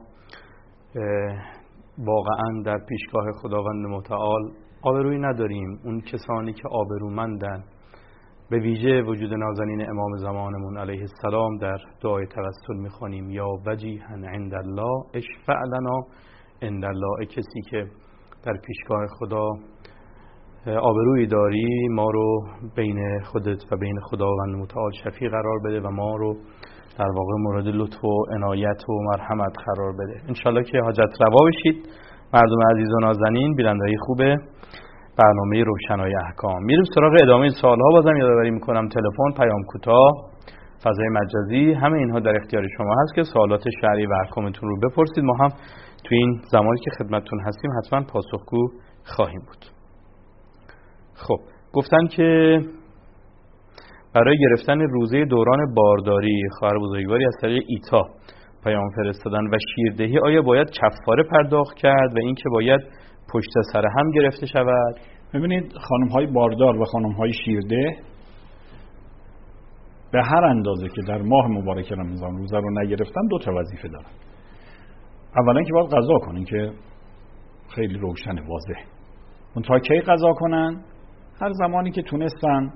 Speaker 1: واقعا در پیشگاه خداوند متعال آبرویی نداریم. اون کسانی که آبرومندن به ویژه وجود نازنین امام زمانمون علیه السلام در دعای توسل میخوانیم یا وجیها عند الله اشفع لنا عند الله. کسی که در پیشگاه خدا آبرویی داری ما رو بین خودت و بین خداوند متعال شفیع قرار بده و ما رو در واقع مورد لطف و عنایت و مرحمت قرار بده. انشالله که حاجت روا بشید مردم عزیز و نازنین، بیننده‌های خوب برنامه روشنای احکام. میریم سراغ ادامه سوال‌ها. بازم یادآوری میکنم تلفن، پیام کوتاه، فضای مجازی، همه اینها در اختیار شما هست که سوالات شرعی و احکامتون رو بپرسید. ما هم تو این زمانی که خدمتتون هستیم حتما پاسخگو خواهیم بود. خب گفتن که برای گرفتن روزه دوران بارداری خواهر بزرگواری از طریق ایتا پیام فرستادن و شیردهی آیا باید کفاره پرداخت کرد و اینکه باید پشت سر هم گرفته شود؟
Speaker 2: ببینید خانم های باردار و خانم های شیرده به هر اندازه که در ماه مبارک رمضان روزه رو نگرفتن دو تا وظیفه دارن. اولا که باید قضا کنن که خیلی روشن واضح. اون تا کی قضا کنن؟ هر زمانی که تونستن،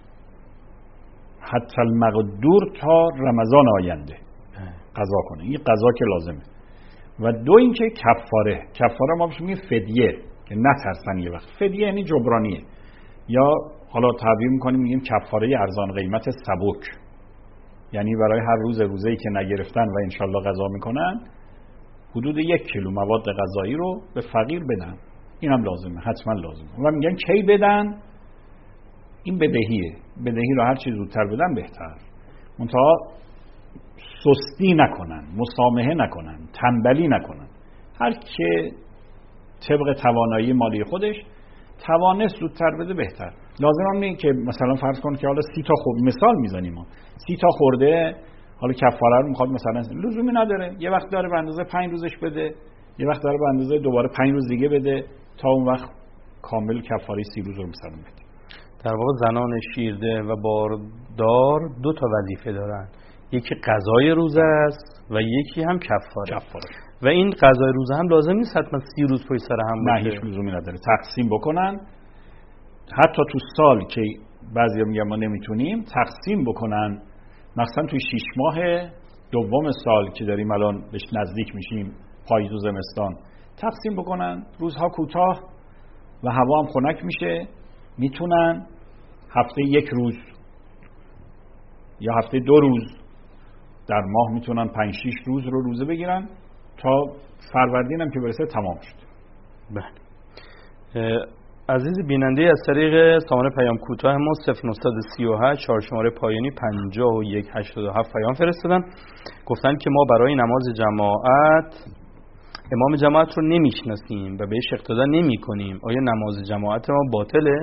Speaker 2: حتی المقدور تا رمضان آینده قضا کنه. این قضا که لازمه. و دو اینکه کفاره. کفاره ما بهش میگیم فدیه که نترسن یه وقت. فدیه یعنی جبرانیه، یا حالا تعبیر میکنیم میگیم کفاره ارزان قیمت سبک، یعنی برای هر روز روزه‌ای که نگرفتن و انشالله قضا میکنن حدود یک کیلو مواد غذایی رو به فقیر بدن. این هم لازمه، حتما لازمه. و میگن کی بدن؟ این بدهیه. بدهی رو هر چی زودتر بدن بهتر. منتها سستی نکنن، مسامحه نکنن، تنبلی نکنن. هر که طبق توانایی مالی خودش توانست زودتر بده بهتر. لازم هم نیست که مثلا فرض کن که حالا سی تا خورده، مثال میزنیم ما، سی تا خورده حالا کفاره رو میخواد مثلا، لزومی نداره. یه وقت داره به اندازه پنج روزش بده، یه وقت داره به اندازه دوباره پنج روز دیگه بده، تا اون وقت کامل کفاره سی روز رو مثلا بده.
Speaker 1: در واقع زنان شیرده و باردار دو تا وظیفه دارن، یکی قضای روزه است و یکی هم کفاره.
Speaker 2: کفاره.
Speaker 1: و این قضای روزه هم لازم نیست حتما سی روز پشت سر هم باشه.
Speaker 2: نه هیچ لزومی نداره. تقسیم بکنن، حتی تو سال که بعضیا میگن ما نمیتونیم، تقسیم بکنن، مثلا توی شش ماه دوم سال که داریم الان بهش نزدیک میشیم، پاییز و زمستان، تقسیم بکنن، روزها کوتاه و هوا هم خنک میشه، میتونن هفته یک روز یا هفته دو روز در ماه میتونن پنج شش روز رو روزه بگیرن تا فروردین هم که برسه تمام شد.
Speaker 1: بله. عزیز بیننده از طریق سامانه پیام کوتاه ما صفر نه سه هشت چهار شماره پایانی پنجاه و یک هشتاد و هفت پیام فرستادن، گفتن که ما برای نماز جماعت امام جماعت رو نمیشناسیم و بهش اقتدا نمی کنیم، آیا نماز جماعت ما باطله؟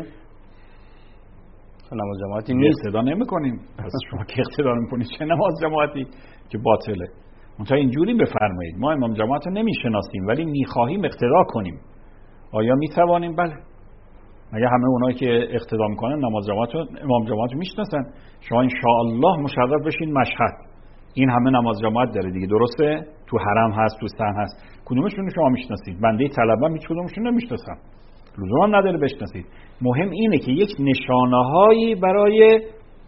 Speaker 1: نماز جماعتی نیست.
Speaker 2: اقتدا نمی کنیم، پس شما که اقتدا نمی کنید چه نماز جماعتی که باطله؟ منتها اینجوری بفرمایید ما امام جماعت رو نمیشناسیم ولی میخواهیم اقتدا کنیم، آیا میتوانیم؟ بله. مگه همه اونایی که اقتدا میکنن نماز جماعت رو امام جماعت رو میشناسن؟ شما ان شاء الله مشرف بشین مشهد، این همه نماز جماعت داره دیگه، درسته؟ تو حرم هست، تو سن هست، کدومشون شما میشناسید؟ بنده طلبه هیچ کدومشون نمیشناسم، لزوم نداره بشناسید. مهم اینه که یک نشانه‌هایی برای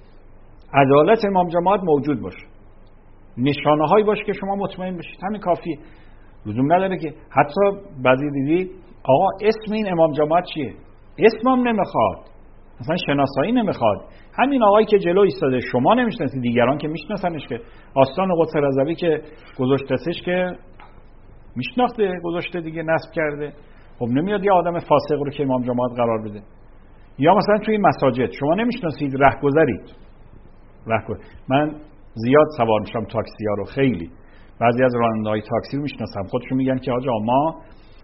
Speaker 2: عدالت امام جماعت موجود باشه، نشانه‌هایی باشه که شما مطمئن بشید، همین کافیه. لزوم نداره که حتی بعضی دیدید آقا اسم این امام جماعت چیه؟ اسمم نمیخواد، مثلا شناسایی نمیخواد، همین آقایی که جلو ایستاده شما نمیشناسید، دیگران که میشناسنش، که آستان قدس رضوی که گذاشتهش که میشناخته، گذاشته دیگه، نصب کرده. خب نمیاد یه آدم فاسق رو که امام جماعت قرار بده. یا مثلا توی مساجد شما نمیشناسید، رهگذرید، رهگذر. من زیاد سوار میشم تاکسی ها رو، خیلی بعضی از راننده‌های تاکسی رو میشناسم، خودشون میگن که آقا ما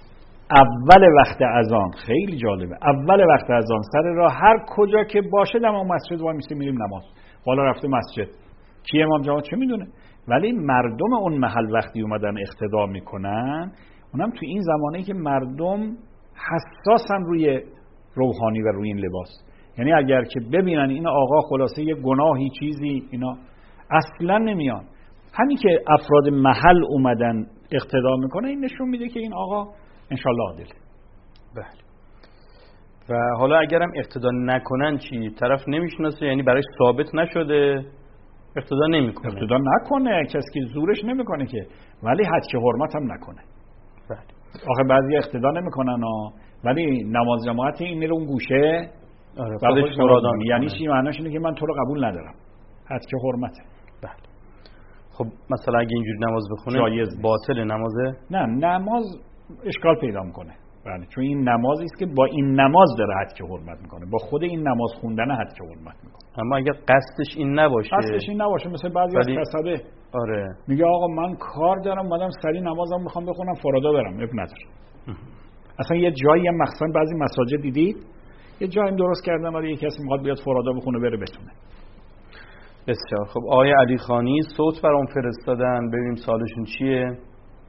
Speaker 2: اول وقت اذان، خیلی جالبه، اول وقت اذان سر راه هر کجا که باشه دم اون مسجد وای میسیم میریم نماز. حالا رفته مسجد، کی امام جماعت چه میدونه؟ ولی مردم اون محل وقتی اومدن اقتدا میکنن، اونم تو این زمانه‌ای که مردم حساسن روی روحانی و روی این لباس، یعنی اگر که ببینن این آقا خلاصه یه گناهی چیزی، اینا اصلا نمیان. همین که افراد محل اومدن اقتدا میکنه این نشون میده که این آقا انشالله عادله.
Speaker 1: بله. و حالا اگرم اقتدا نکنن چی؟ طرف نمیشناسه، یعنی براش ثابت نشده، اقتدا نمیکنه.
Speaker 2: اقتدا نکنه، کسی که زورش نمیکنه که، ولی حد که حرمت هم نکنه.
Speaker 1: بله.
Speaker 2: آخه بعضی اقتدا نمیکنن ها، ولی نماز جماعت این میره اون گوشه،
Speaker 1: آره خودش مرادان،
Speaker 2: یعنی چی؟ معناش اینه که من تو رو قبول ندارم، حد که حرمته.
Speaker 1: بله. خب مثلا اگه اینجوری نماز بخونه باطل نمازه؟
Speaker 2: نه، نماز اشکال پیدا میکنه. بله، چون این نمازی است که با این نماز داره حد که حرمت میکنه، با خود این نماز خوندن حد که حرمت میکنه.
Speaker 1: اما اگر قصدش این نباشه،
Speaker 2: قصدش این نباشه، مثل بعضی از کسبه،
Speaker 1: آره
Speaker 2: میگه آقا من کار دارم، اومدم سری نمازم میخوام بخونم، فرادا برم، اب نداره. اصلا یه جایی هم مخصوصا بعضی مساجد دیدید یه جایی درست کردن برای یه کسی میخواد بیاد فرادا بخونه بره بتونه.
Speaker 1: بسیار خب. آقای علی خانی صوت برام فرستادن، ببینیم سوالشون چیه.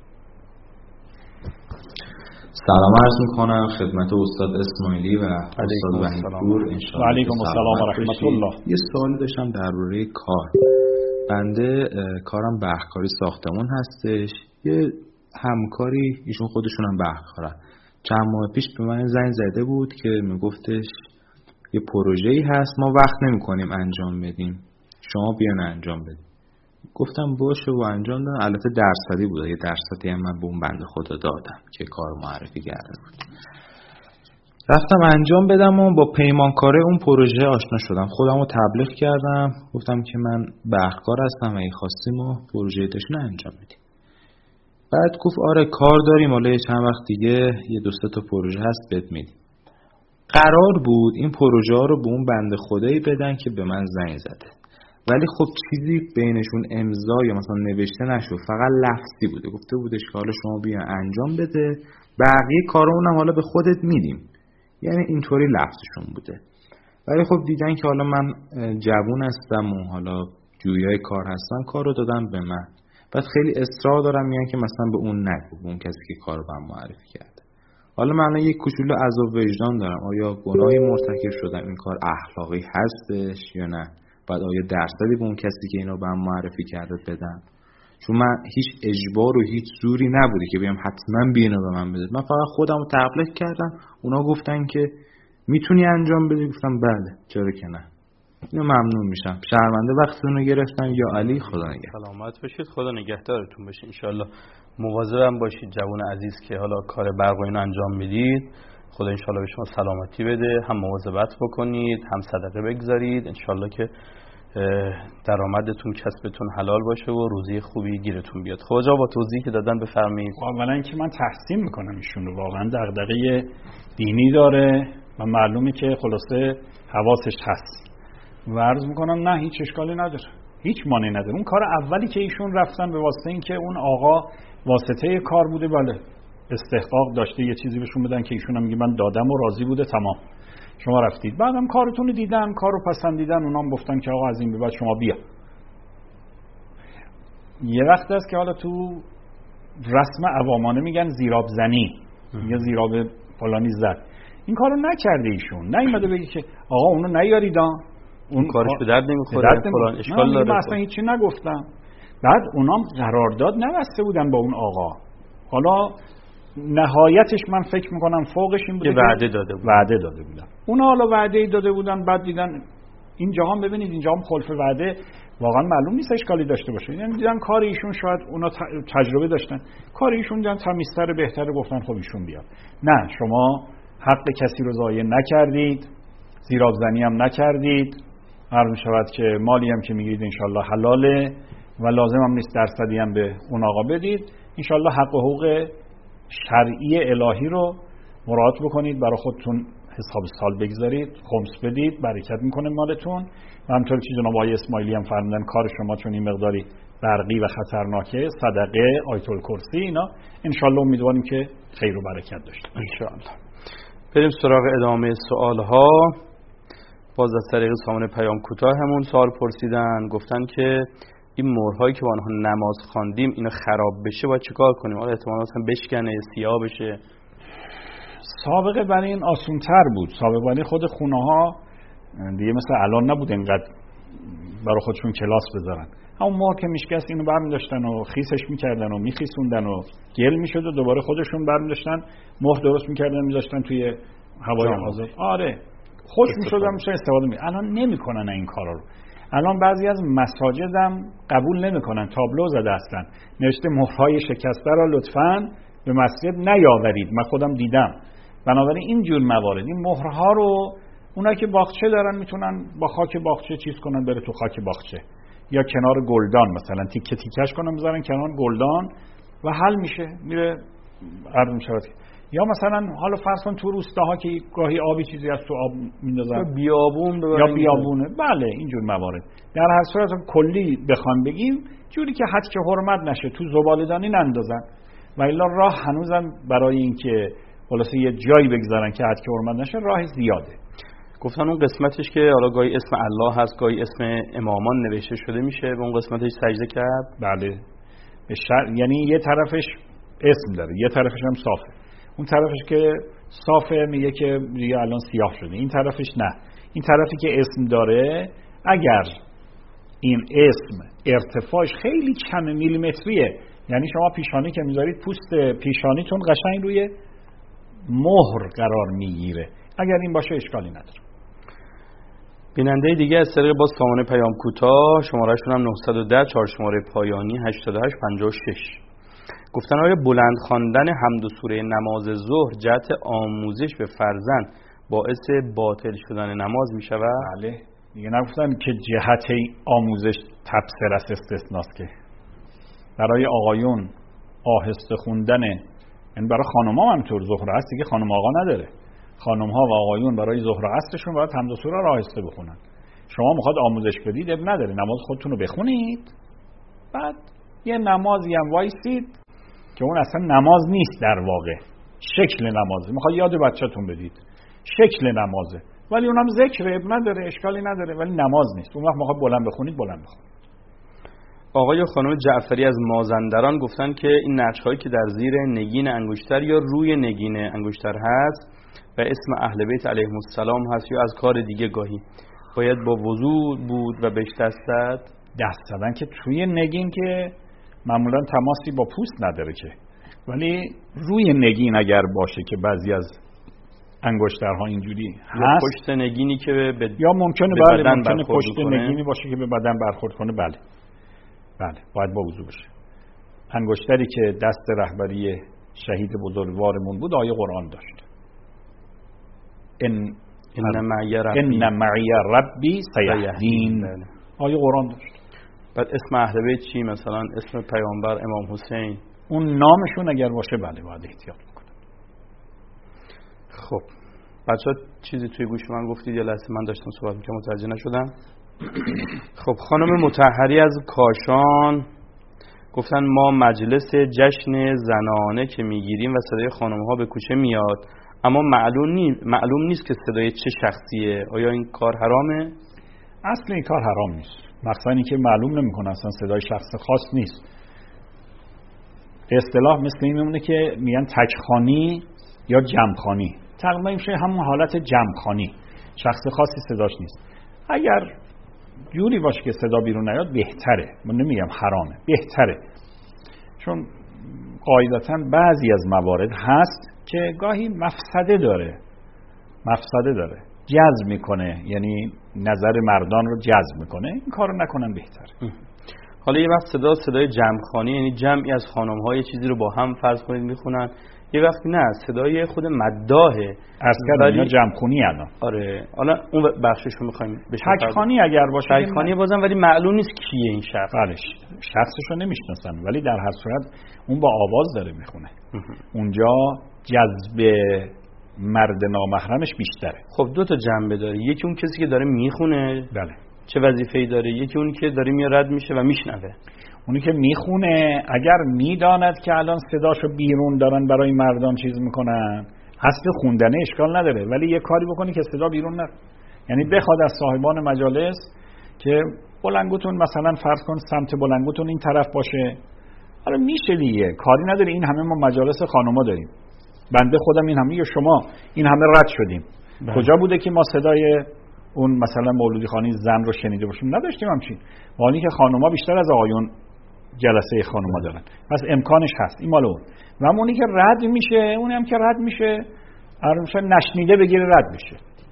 Speaker 6: سلام عرض میکنم خدمت استاد اسماعیلی و استاد وحیدپور.
Speaker 2: و علیکم السلام و رحمت الله.
Speaker 6: یه سوالی داشتم درباره کار. بنده کارم بهکاری ساختمون هستش، یه همکاری ایشون خودشون هم بهکارن، چند ماه پیش به من زنگ زده بود که میگفتش یه پروژه‌ای هست ما وقت نمی‌کنیم انجام بدیم، شما بیان انجام بدید. گفتم باشه و انجام دادم. البته درصدی بود، یه درصدی هم من به اون بنده خدا دادم که کار معرفی کرده بود. رفتم انجام بدم و با پیمانکاره اون پروژه آشنا شدم، خودم رو تبلیغ کردم، گفتم که من بهکار هستم و اگه خواستیم و پروژه داشتن انجام بدیم. بعد گفت آره کار داریم، حالا چند وقت دیگه یه دو سه تا پروژه هست بهت میدیم. قرار بود این پروژه ها رو به اون بنده خدایی بدن که به من زنگ زده، ولی خب چیزی بینشون امضا یا مثلا نوشته نشد، فقط لفظی بوده. گفته بودش که حالا شما بیا انجام بده، بقیه کارونم حالا به خودت میدیم، یعنی اینطوری لفظشون بوده. ولی خب دیدن که حالا من جوون هستم و حالا جویای کار هستم، کارو دادن به من. بعد خیلی اصرار دارن میگن که مثلا به اون نگو، به اون کسی که کارو برام معرفی کرده. حالا من یک کوچولو عذاب وجدان دارم، آیا گناهی مرتکب شدم، این کار اخلاقی هستش یا نه؟ بعد آیا درصدی به اون کسی که اینو برام معرفی کرده بدم؟ چون من هیچ اجبار و هیچ زوری نبوده که بگم حتما بینو به من بده. من فقط خودم رو تبلیغ کردم، اونا گفتن که میتونی انجام بدی، گفتم بله چرا که نه. اینو ممنون میشم. شرمنده وقتتون رو گرفتم. یا علی خدا نگهدار.
Speaker 1: سلامت باشید، خدا نگهدارتون باشه. ان شاء الله مواظبم باشید جوان عزیز که حالا کار برق و اینو انجام میدید. خدا ان شاء الله به شما سلامتی بده، هم مواظبت بکنید، هم صدقه بگذارید. ان شاء الله که درآمدتون کسبتون حلال باشه و روزی خوبی گیرتون بیاد. خب آقا با توضیحی که دادن بفرمایید.
Speaker 2: اولا که من تحسین میکنم ایشون رو، واقعا دغدغه دینی داره و معلومه که خلاصه حواسش هست. و عرض میکنم نه هیچ اشکالی نداره، هیچ مانعی نداره. اون کار اولی که ایشون رفتن به واسطه این که اون آقا واسطه کار بوده، بله استحقاق داشته یه چیزی بهشون بدن که ایشون هم میگه من دادم و راضی بوده، تمام شما رفتید. بعدم کارتون رو دیدن، کارو پسندیدن، اونام گفتن که آقا از این به بعد شما بیا. یه وقت است که حالا تو رسم عوامانه میگن زیراب زنی یا زیراب فلانی زد. این کارو نکرده ایشون، نیومده بگه که آقا اونو نیاریدا، اون
Speaker 1: کارش به درد نمیخوره فلان اشکال داره.
Speaker 2: من اصلا هیچی نگفتم. بعد اونام قرارداد نبسته بودن با اون آقا. حالا نهایتش من فکر میکنم فوقش این بوده
Speaker 1: که وعده داده
Speaker 2: بودن. وعده داده بودن. اونا حالا وعده داده بودن، بعد دیدن اینجا هم ببینید اینجا هم خلف وعده واقعا معلوم نیست اشکالی داشته باشه. یعنی دیدن کار ایشون شاید اونا تجربه داشتن، کار ایشون دیدن تمیزتر بهتره، گفتن خب ایشون بیاد. نه شما حق کسی رو ضایع نکردید، زیراب زنی هم نکردید. عرض شود که مالی هم که میگیرید انشالله حلاله و لازم هم نیست درصدی هم به اون آقا بدید. انشالله حق و حقوق شرعی الهی رو مراعات بکنید، برای خودتون حساب سال بگذارید، خمس بدید، برکت میکنه مالتون. و همطور که جناب آقای اسماعیلی هم فرمودن کار شما چون این مقداری برقی و خطرناکه، صدقه، آیت الکرسی، اینا انشالله امیدواریم که خیر و برکت داشته باشه
Speaker 1: انشالله. بریم سراغ ادامه سوال ها. باز از طریق سامانه پیام کوتاه همون سوال پرسیدن، گفتن که این مهرهایی که با آنها نماز خواندیم اینا خراب بشه باید چیکار کنیم؟ حالا احتمالاً مثلا بشکنه، سیاه بشه.
Speaker 2: سابقه برای این آسان‌تر بود. سابقه برای خود خونه‌ها دیگه مثل الان نبود اینقدر برای خودشون کلاس بذارن. همون مهر که میشکست اینو برمی داشتن و خیسش میکردن و میخیسوندن و گل میشد و دوباره خودشون برمی داشتن مهر درست میکردن میذاشتن توی هوای آزاد. آره خوش میشدن میشه استفاده می. الان نمیکنن این کارا رو. الان بعضی از مساجد هم قبول نمیکنن، تابلو زده هستن نوشته مهرهای شکسته را لطفاً به مسجد نیاورید. من خودم دیدم. بنابراین این جور موارد، این مهرها رو اونایی که باغچه دارن میتونن با خاک باغچه چیز کنن، بره تو خاک باغچه یا کنار گلدان مثلا تیکه تیکش کنن بذارن کنار گلدان و حل میشه، میره عرض میشود. یا مثلا حالا فرض کن تو روستاها که گاهی آبی چیزی از تو آب میندازن،
Speaker 1: بیابون
Speaker 2: یا بیابونه، بله اینجور موارد. در هر صورت کلی بخوام بگیم جوری که حد که حرمت نشه تو زباله‌دانی نندازن و الا راه هنوزم برای اینکه خلاصه یه جایی بگذارن که حد که حرمت نشه راه زیاده.
Speaker 1: گفتن اون قسمتش که حالا گاهی اسم الله هست گاهی اسم امامان نوشته شده میشه به اون قسمتش سجده کرد.
Speaker 2: بله شر... یعنی یه طرفش اسم داره یه طرفش هم صافه. اون طرفش که صافه میگه که دیگه الان سیاه شده، این طرفش نه. این طرفی که اسم داره اگر این اسم ارتفاعش خیلی کم میلیمتریه، یعنی شما پیشانی که میذارید پوست پیشانیتون قشنگ روی مهر قرار میگیره، اگر این باشه اشکالی نداره.
Speaker 1: بیننده دیگه از طریق باز سامانه پیام کوتاه شمارهشون هم نه یک صفر چهار شماره پایانی هشتاد و هشت پنجاه و شش. گفتن آیا بلند خواندن حمد و سوره نماز ظهر جهت آموزش به فرزند باعث باطل شدن نماز می شود؟
Speaker 2: بله دیگه نگفتن که جهت آموزش تبصره است استثناست که برای آقایون آهسته خوندن، یعنی برای خانم‌ها هم طور ظهر هست دیگه، خانم آقا نداره. خانم‌ها و آقایون برای ظهر و عصرشون باید حمد و سوره را آهسته بخونن. شما میخواد آموزش بدید اب نداره، نماز خودتون رو بخونید، بعد یه نمازی هم وایسید که اون اصلا نماز نیست، در واقع شکل نمازه، میخواد یاد بچه‌تون بدید شکل نمازه، ولی اونم ذکر اب نداره، اشکالی نداره، ولی نماز نیست. اون وقت میخواد بلند بخونید بلند بخونید.
Speaker 1: آقای و خانم جعفری از مازندران گفتن که این نقش‌هایی که در زیر نگین انگشتر یا روی نگین انگشتر هست و اسم اهل بیت علیهم السلام هست یا از کار دیگه گاهی باید با وضو بود و بهش دست زد؟
Speaker 2: دست زدن که توی نگین که معمولا تماسی با پوست نداره که، ولی روی نگین اگر باشه که بعضی از انگشترها اینجوری هست،
Speaker 1: پشت نگینی که به
Speaker 2: یا ممکنه
Speaker 1: به
Speaker 2: بله
Speaker 1: بدن
Speaker 2: ممکنه
Speaker 1: برخورد
Speaker 2: پشت
Speaker 1: کنه.
Speaker 2: نگینی باشه که به بدن برخورد کنه، بله بله باید با وضو باشه. انگشتری که دست رهبری شهید بزرگوارمون بود آیه قرآن داشت، ان
Speaker 1: ان معی ربی
Speaker 2: ان معی ربی سیهدین، آیه قرآن داشت.
Speaker 1: بعد اسم اهل بیت چی؟ مثلا اسم پیامبر، امام حسین،
Speaker 2: اون نامشون اگر باشه بله باید احتیاط بکنه.
Speaker 1: خب بچه‌ها چیزی توی گوش من گفتید یا لحظه من داشتم صحبت می‌کردم متوجه نشدم؟ خب خانم مطهری از کاشان گفتن ما مجلس جشن زنانه که میگیریم و صدای خانم‌ها به کوچه میاد اما معلوم نیست معلوم نیست که صدای چه شخصیه. آیا این کار حرامه؟
Speaker 2: اصلا این کار حرام نیست، مخصوصا این که معلوم نمی‌کنه اصلا صدای شخص خاص نیست. به اصطلاح مثل این میمونه که میگن تکخانی یا جمعخانی، تقریبا میشه همون حالت جمعخانی، شخص خاصی صداش نیست. اگر جوری باشه که صدا بیرون نیاد بهتره، من نمیگم حرامه، بهتره، چون قاعدتاً بعضی از موارد هست که گاهی مفسده داره مفسده داره جذب میکنه، یعنی نظر مردان رو جذب میکنه، این کارو نکنن بهتره.
Speaker 1: حالا یه وقت صدا صدای جمعخوانی، یعنی جمعی از خانم‌ها یه چیزی رو با هم فرض کنید میخونن، یه وقتی نه صدای خود مداحه
Speaker 2: از کردن اینا جمعخوانی الان.
Speaker 1: آره حالا اون بخشش رو می‌خوایم بشه
Speaker 2: تکخوانی اگر باشه،
Speaker 1: تکخوانی بازم ولی معلوم نیست کیه این شخص.
Speaker 2: بله شخصش رو نمیشناسن، ولی در هر صورت اون با آواز داره میخونه، اونجا جذب مرد نامحرمش بیشتره.
Speaker 1: خب دو تا جنبه داره، یکی اون کسی که داره میخونه
Speaker 2: بله
Speaker 1: چه وظیفه‌ای داره، یکی اونی که داره میاد رد میشه و میشنوه.
Speaker 2: اونی که میخونه اگر میداند که الان صداشو بیرون دارن برای مردان چیز میکنن، اصل خوندنه اشکال نداره، ولی یه کاری بکنی که صدا بیرون نره، یعنی بخواد از صاحبان مجالس که بلنگوتون مثلا فرض کن سمت بلنگوتون این طرف باشه، حالا میشه دیگه، کاری نداره، این همه ما مجالس خانوما داریم، بنده خودم این همه یا شما این همه رد شدیم بله. کجا بوده که ما صدای اون مثلا مولودی خانی زن رو شنیده باشیم؟ نداشتیم همچین، حالی که خانوما بیشتر از آقایون جلسه خانوما دارن، پس امکانش هست این مال اون. و اونی که رد میشه، اونی هم که رد میشه ارمشه نشنیده بگیره رد میشه،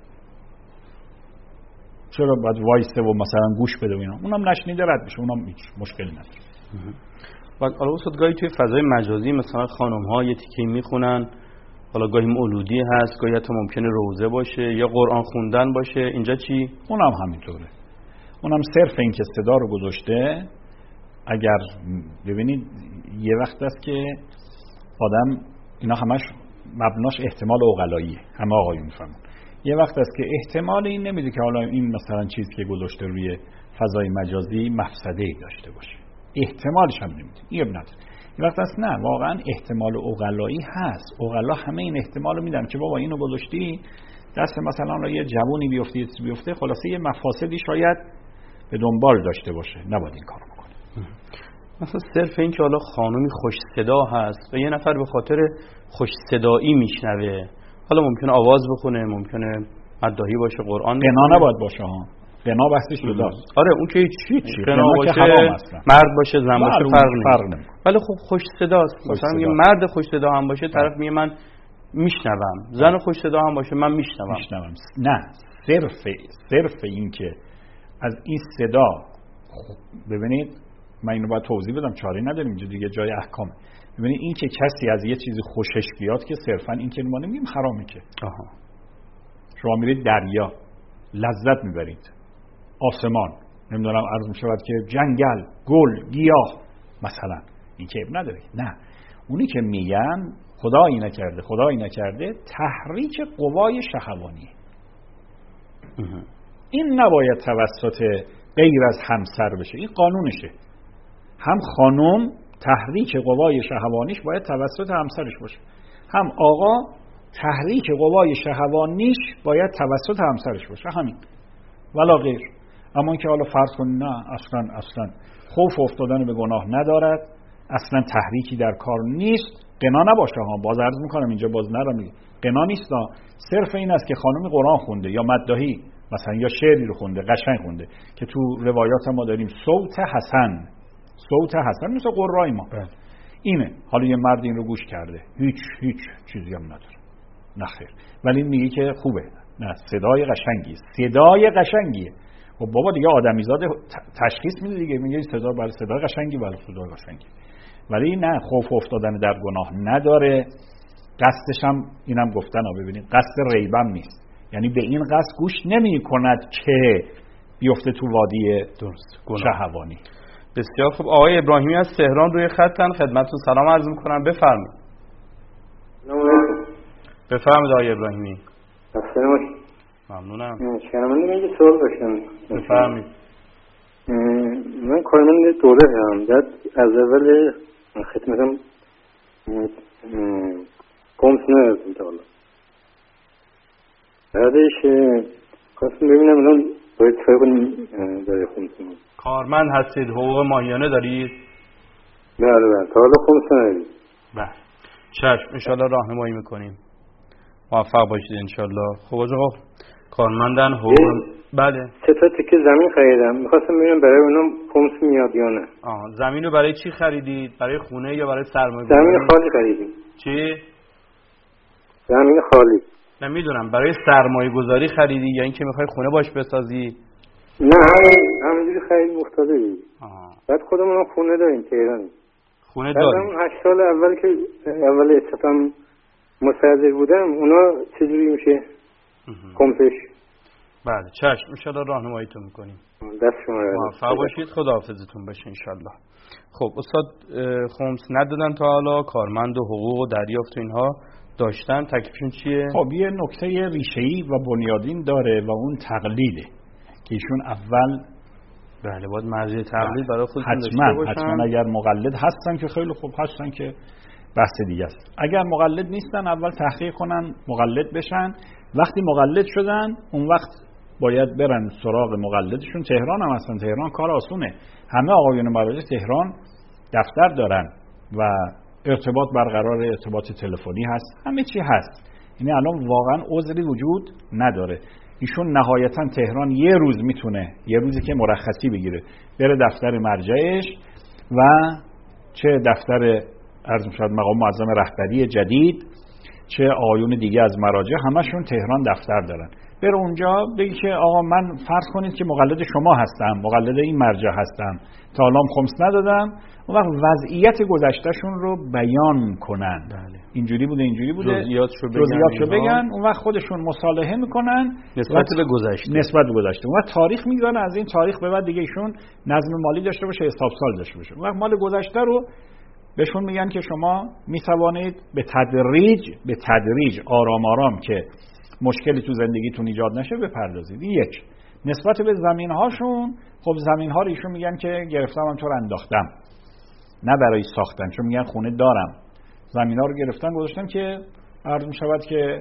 Speaker 2: چرا باید وایسته و مثلا گوش بده و اینا، اونم نشنیده رد میشه، اونم هیچ مشکلی نداره.
Speaker 1: بعد حالا استاد گاهی توی فضای مجازی مثلا خانم‌ها یه تیکه میخونن، حالا گاهی مولودی هست، گاهی حتی ممکنه روزه باشه یا قرآن خوندن باشه، اینجا چی؟
Speaker 2: اونم همینطوره، اونم صرف این که صدا رو گذاشته. اگر ببینید یه وقت است که آدم اینا همش مبناش احتمال عقلاییه، همه آقایون میفهمن، یه وقت است که احتمال این نمیده که حالا این مثلا چیزی که گذاشته روی فضای مجازی مفسده‌ای داشته باشه، احتمالش هم نمیده، این نداره. یه وقت است نه واقعا احتمال عقلایی هست، عقلا همه این احتمالو میدن که بابا اینو گذاشتی دست مثلا را یه جوونی بیفته یه چیزی بیفته، خلاصه یه مفاسدی شاید به دنبال داشته باشه، نباید این کارو بکنه.
Speaker 1: مثلا صرف این که حالا خانومی خوش صدا هست و یه نفر به خاطر خوش صدایی میشنوه، حالا ممکنه آواز بخونه، ممکنه مداحی باشه، قرآن بخونه،
Speaker 2: غنا نباید باشه ها، غنا بحثش جداست.
Speaker 1: آره اون که هیچ غنا باشه مرد باشه زن باشه فرق نمیکنه، ولی خب خوش صداست. مثلا یه مرد خوش صدا هم باشه طرف میگه من میشنوم، زن خوش صدا هم باشه من میشنوم.
Speaker 2: میشنوم نه، صرف صرف این که از این صدا، ببینید من اینو باید توضیح بدم، چاره نداریم اینجا دیگه، جای احکامه. ببینید این که کسی از یه چیزی خوشش بیاد که صرفا این که ما نمیگیم حرامه که. آها. شما میرید دریا لذت میبرید، آسمان نمیدونم عرض میشود که جنگل، گل، گیاه مثلا، این که اب نداره. نه، اونی که میگن خدا این نکرده خدا این نکرده تحریک قوای شهوانی، این نباید توسط غیر از همسر بشه، این قانونشه. هم خانم تحریک قوای شهوانیش باید توسط همسرش باشه، هم آقا تحریک قوای شهوانیش باید توسط همسرش باشه، همین ولا غیر. اما اینکه حالا فرض کن نه اصلا اصلا خوف افتادن به گناه ندارد، اصلا تحریکی در کار نیست، قنا نباشه ها، باز عرض میکنم اینجا باز نرم میگه قنا نیست ها. صرف این است که خانم قرآن خونده یا مداحی مثلا یا شعری رو خونده قشنگ خونده که تو روایات ما داریم صوت حسن، صوت حسن مثل قرای ما بله. اینه. حالا یه مرد این رو گوش کرده هیچ هیچ چیزی هم نداره نه خیر، ولی میگه که خوبه، نه صدای قشنگیه، صدای قشنگیه. خب بابا دیگه آدمیزاد تشخیص میده دیگه، میگه صدا برای صدای قشنگی برای صدای قشنگی، ولی نه خوف افتادن در گناه نداره. قصدش هم اینم گفتن ها، ببینید قصد ریبم نیست، یعنی به این قصد گوش نمی کند که بیفته تو وادی درست شهوانی.
Speaker 1: بسیار خوب. آقای ابراهیمی از تهران روی خطن، خدمتتون سلام عرض میکنم، بفرمایید. بفرمایید آقای ابراهیمی.
Speaker 7: سلام.
Speaker 1: ممنونم.
Speaker 7: شرمنده من یه سوال داشتم.
Speaker 1: بفرمایید.
Speaker 7: من کارمند دوره هم بعد از اول خدمتم کمس ندارم تا حالا. بعدش خواستم ببینم الان باید چای کنیم برای خمسمون.
Speaker 1: کارمند هستید، حقوق ماهیانه دارید؟
Speaker 7: بله بله تا حالا خمس ندارید.
Speaker 1: بله چشم، انشالله راهنمایی میکنیم، موفق باشید انشالله. خب آقا کارمندن حقوق بله.
Speaker 7: سه تا تیکه زمین خریدم، میخواستم ببینم برای اونم خمس میاد یا نه.
Speaker 1: آها، زمین رو برای چی خریدید؟ برای خونه یا برای سرمایه‌گذاری؟
Speaker 7: زمین خالی خریدیم.
Speaker 1: چی؟
Speaker 7: زمین خالی.
Speaker 1: نمیدونم برای سرمایه‌گذاری خریدی یا اینکه میخوای خونه باش بسازی؟
Speaker 7: نه همین همینجوری خرید مختاره بود.
Speaker 1: آها.
Speaker 7: بعد خودمون خونه داریم تهران.
Speaker 1: خونه داریم.
Speaker 7: بعد اون هشت سال اول که اول استفام مستاجر بودم اونا چجوری میشه؟ خمسش.
Speaker 1: بله چشم، ان شاءالله راهنماییتون میکنیم.
Speaker 7: دست شما رو
Speaker 1: موفق باشید، خداحافظتون باشه ان شاءالله. خب استاد خمس ندادن تا حالا، کارمند و حقوق و دریافت و اینها داشتن، تکلیفشون چیه؟
Speaker 2: خب یه نکته ریشه‌ای و بنیادین داره و اون تقلیده که ایشون اول
Speaker 1: بله باید مرجع تقلید برای خودشون داشته باشن.
Speaker 2: حتما اگر مقلد هستن که خیلی خوب هستن که بحث دیگه است. اگر مقلد نیستن اول تحقیق کنن مقلد بشن، وقتی مقلد شدن اون وقت باید برن سراغ مقلدشون. تهران هم هستن، تهران کار آسونه، همه آقایون مراجع تهران دفتر دارن و ارتباط برقرار، ارتباط تلفنی هست، همه چی هست. یعنی الان واقعا عذری وجود نداره. ایشون نهایتا تهران یه روز میتونه، یه روزی که مرخصی بگیره بره دفتر مرجعش و چه دفتر عرض می‌شود مقام معظم رهبری جدید چه آیون دیگه از مراجع همشون تهران دفتر دارن. بره اونجا بگی که آقا من فرض کنید که مقلد شما هستم، مقلد این مرجع هستم، تا الان خمس ندادم، اون وقت وضعیت گذشتهشون رو بیان کنن.
Speaker 1: بله.
Speaker 2: اینجوری بوده اینجوری بوده،
Speaker 1: جزئیاتشو بگن,
Speaker 2: جزئیاتشو بگن. اون وقت خودشون مصالحه میکنن
Speaker 1: نسبت به گذشته،
Speaker 2: نسبت به گذشته. اون وقت تاریخ میذارن، از این تاریخ به بعد دیگه ایشون نظم مالی داشته باشه، حساب سال داشته باشه. اون وقت مال گذشته رو بهشون میگن که شما میتوانید به تدریج به تدریج آرام آرام که مشکلی تو زندگیتون ایجاد نشه بپردازید. این یک. نسبت به زمین هاشون، خب زمین ها رو ایشون میگن که گرفتم همونطور انداختم، نه برای ساختن، چون میگن خونه دارم. زمین ها رو گرفتن گذاشتن که عرض میشود که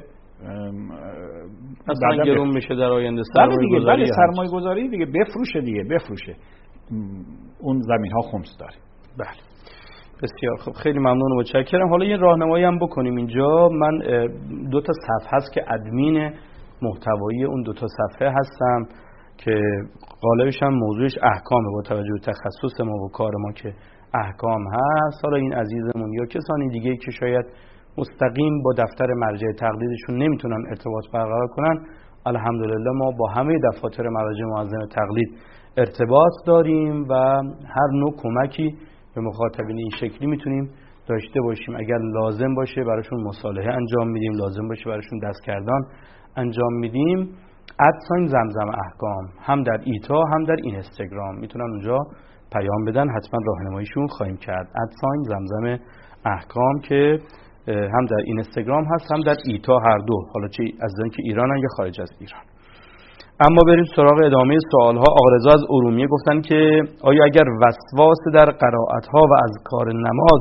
Speaker 1: اصلا گرون میشه در آینده
Speaker 2: سرمایه گذاری. بله سرمایه گذاری دیگه، بفروشه دیگه، بفروشه. اون زمین ها خمس داره.
Speaker 1: بله بسیار خب، خیلی ممنون و متشکرم. حالا یه راهنمایی هم بکنیم اینجا. من دو تا صفحه هست که ادمین محتوایی اون دو تا صفحه هستم که غالبش هم موضوعش احکامه، با توجه به تخصص ما و کار ما که احکام هست. حالا این عزیزمون یا کسانی دیگه که شاید مستقیم با دفتر مرجع تقلیدشون نمیتونن ارتباط برقرار کنن، الحمدلله ما با همه دفاتر مراجع معظم تقلید ارتباط داریم و هر نوع کمکی به مخاطبین این شکلی میتونیم داشته باشیم. اگر لازم باشه براشون مصالحه انجام میدیم، لازم باشه براشون دستکردان انجام میدیم. ادساین زمزم احکام هم در ایتا هم در اینستاگرام میتونن اونجا پیام بدن، حتما راهنماییشون خواهیم کرد. ادساین زمزم احکام که هم در اینستاگرام هست هم در ایتا، هر دو، حالا چه از که ایرانن یا خارج از ایران. اما بریم سراغ ادامه سوال ها. آقا رضا از ارومیه گفتن که آیا اگر وسواس در قرائت ها و اذکار نماز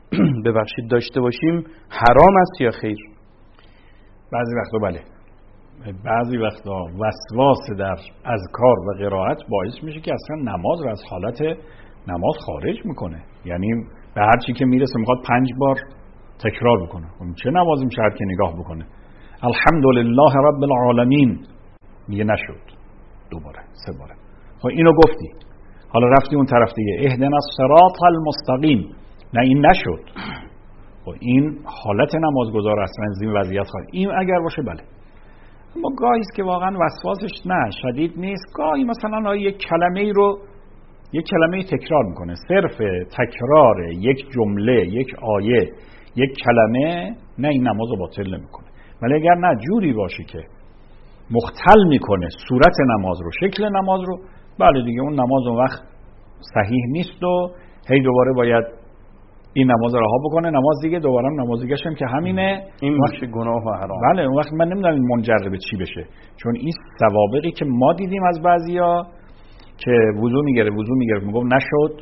Speaker 1: ببخشید داشته باشیم حرام است یا خیر؟
Speaker 2: بعضی وقتا بله، بعضی وقتا وسواس در اذکار و قرائت باعث میشه که اصلا نماز رو از حالت نماز خارج میکنه. یعنی به هر چی که میرسه میخواد پنج بار تکرار بکنه. چه نمازی میشه هر که نگاه بکنه الحمدلله رب العالمین میگه نشد، دوباره سه باره. خب اینو گفتی، حالا رفتی اون طرف دیگه اهدنا الصراط المستقیم، نه این نشد. خب این حالت نمازگزار اصلا از این وضعیت خواهد. این اگر باشه بله. اما گاهی است که واقعا وسواسش نه شدید نیست، گاهی مثلا یک کلمه ای رو یک کلمه ای تکرار میکنه، صرف تکرار یک جمله، یک آیه، یک کلمه نه این نماز رو باطل نمیکنه. ولی اگر نه جوری باشه که مختل میکنه صورت نماز رو، شکل نماز رو، بله دیگه اون نماز اون وقت صحیح نیست و هی دوباره باید این نماز رو رها بکنه. نماز دیگه دوباره نماز دیگه هم که همینه،
Speaker 1: این میشه گناه و حرام.
Speaker 2: بله اون وقت من نمیدونم این منجر به چی بشه، چون این سوابقی که ما دیدیم از بعضیا که وضو میگیره وضو میگیره میگم نشد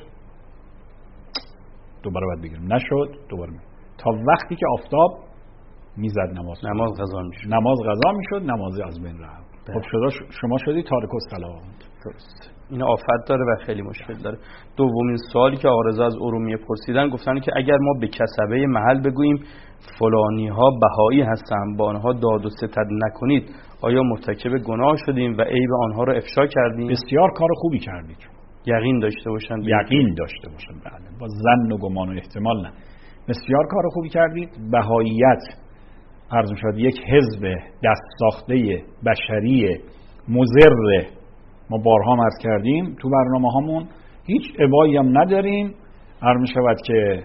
Speaker 2: دوباره باید بگیرم، نشد دوباره می. تا وقتی که آفتاب میزد نماز
Speaker 1: نماز قضا میشد
Speaker 2: نماز قضا میشد نمازی از بین رفت. خب شده شما شدی تارک الصلاه.
Speaker 1: درست. این آفت داره و خیلی مشکل داره. دومین سوالی که آرزو از ارومیه پرسیدن گفتن که اگر ما به کسبه محل بگوییم فلانی ها بهایی هستن با آنها داد و ستد نکنید، آیا مرتکب گناه شدیم و عیب آنها رو افشا کردیم؟
Speaker 2: بسیار کار خوبی کردید.
Speaker 1: یقین داشته باشن
Speaker 2: یقین داشته باشن بله، با ظن و گمان و احتمال نه. بسیار کار خوبی کردید. بهاییت عرض می‌شود یک حزب دست ساخته بشری مضر، ما بارها عرض کردیم تو برنامه هامون، هیچ ابایی هم نداریم، عرض می‌شود که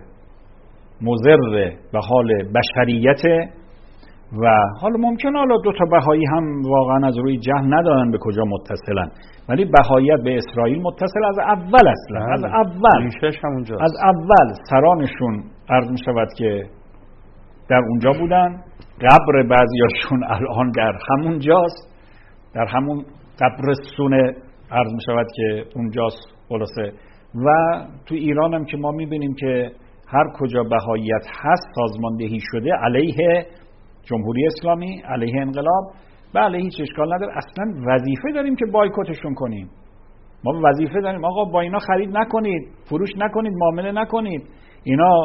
Speaker 2: مضر به حال بشریت. و حالا ممکنه حالا دو تا بهایی هم واقعا از روی جهل ندارن به کجا متصلن، ولی بهاییت به اسرائیل متصل از اول اصلا از اول
Speaker 1: ریشش همونجاست.
Speaker 2: از اول سرانشون عرض می‌شود که در اونجا بودن، قبر بعضیاشون الان در همون جاست، در همون قبرستون عرض می شود که اونجاست خلاصه. و تو ایران هم که ما می بینیم که هر کجا بهاییت هست سازماندهی شده علیه جمهوری اسلامی، علیه انقلاب، بله هیچ اشکال نداره. اصلا وظیفه داریم که بایکوتشون کنیم. ما وظیفه داریم آقا با اینا خرید نکنید، فروش نکنید، معامله نکنید، اینا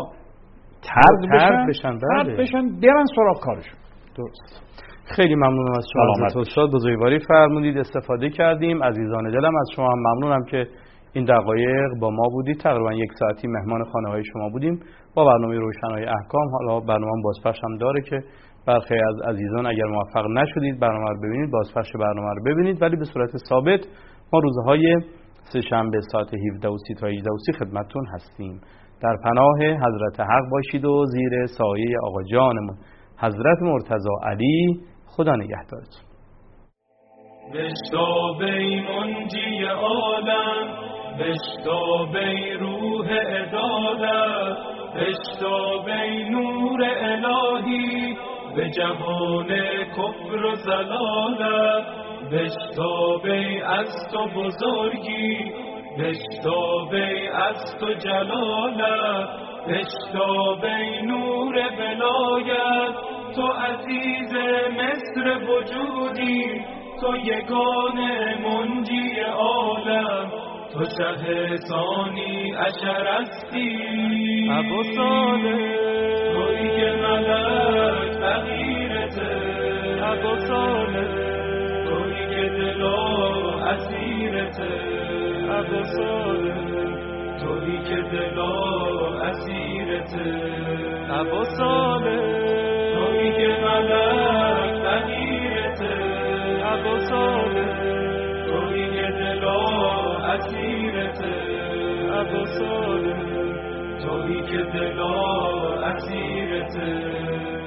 Speaker 2: طرد بشن
Speaker 1: بشن,
Speaker 2: بله. بشن برن سراغ کارشون.
Speaker 1: درست. خیلی ممنونم از شما حضرت استاد، بزرگواری فرمودید، استفاده کردیم. عزیزان دلم از شما هم ممنونم که این دقایق با ما بودید. تقریبا یک ساعتی مهمان خانه های شما بودیم با برنامه روشنای احکام. حالا برنامه بازپخش هم داره که برخی از عزیزان اگر موفق نشدید برنامه رو ببینید، بازپخش برنامه رو ببینید، ولی به صورت ثابت ما روزهای سه شنبه ساعت هفده و سی تا هجده و سی خدمتتون هستیم. در پناه حضرت حق باشید و زیر سایه آقا جانمون حضرت مرتضی علی خدا نگهدارتون.
Speaker 8: بشتابی منجی عالم، بشتابی روح عدالت، بشتابی نور الهی به جهان کفر و ضلالت، بشتابی از تو بزرگی، بشتابی از تو جلالت، بشتابی نور ولایت، تو عزیز مصر وجودی، تو یگان منجی عالم، تو شه ثانی عشر هستی،
Speaker 4: ابو صالح
Speaker 8: تویی که ملک فقیرته،
Speaker 4: ابو صالح
Speaker 8: تویی که دلا اسیرته،
Speaker 4: ابو صالح
Speaker 8: تویی که دلا اسیرته،
Speaker 4: ابو صالح
Speaker 8: تویی که ملک فقیرته،
Speaker 4: ابو صالح
Speaker 8: تویی که دلا اسیرته،
Speaker 4: ابو صالح
Speaker 8: تویی که دلا اسیرته.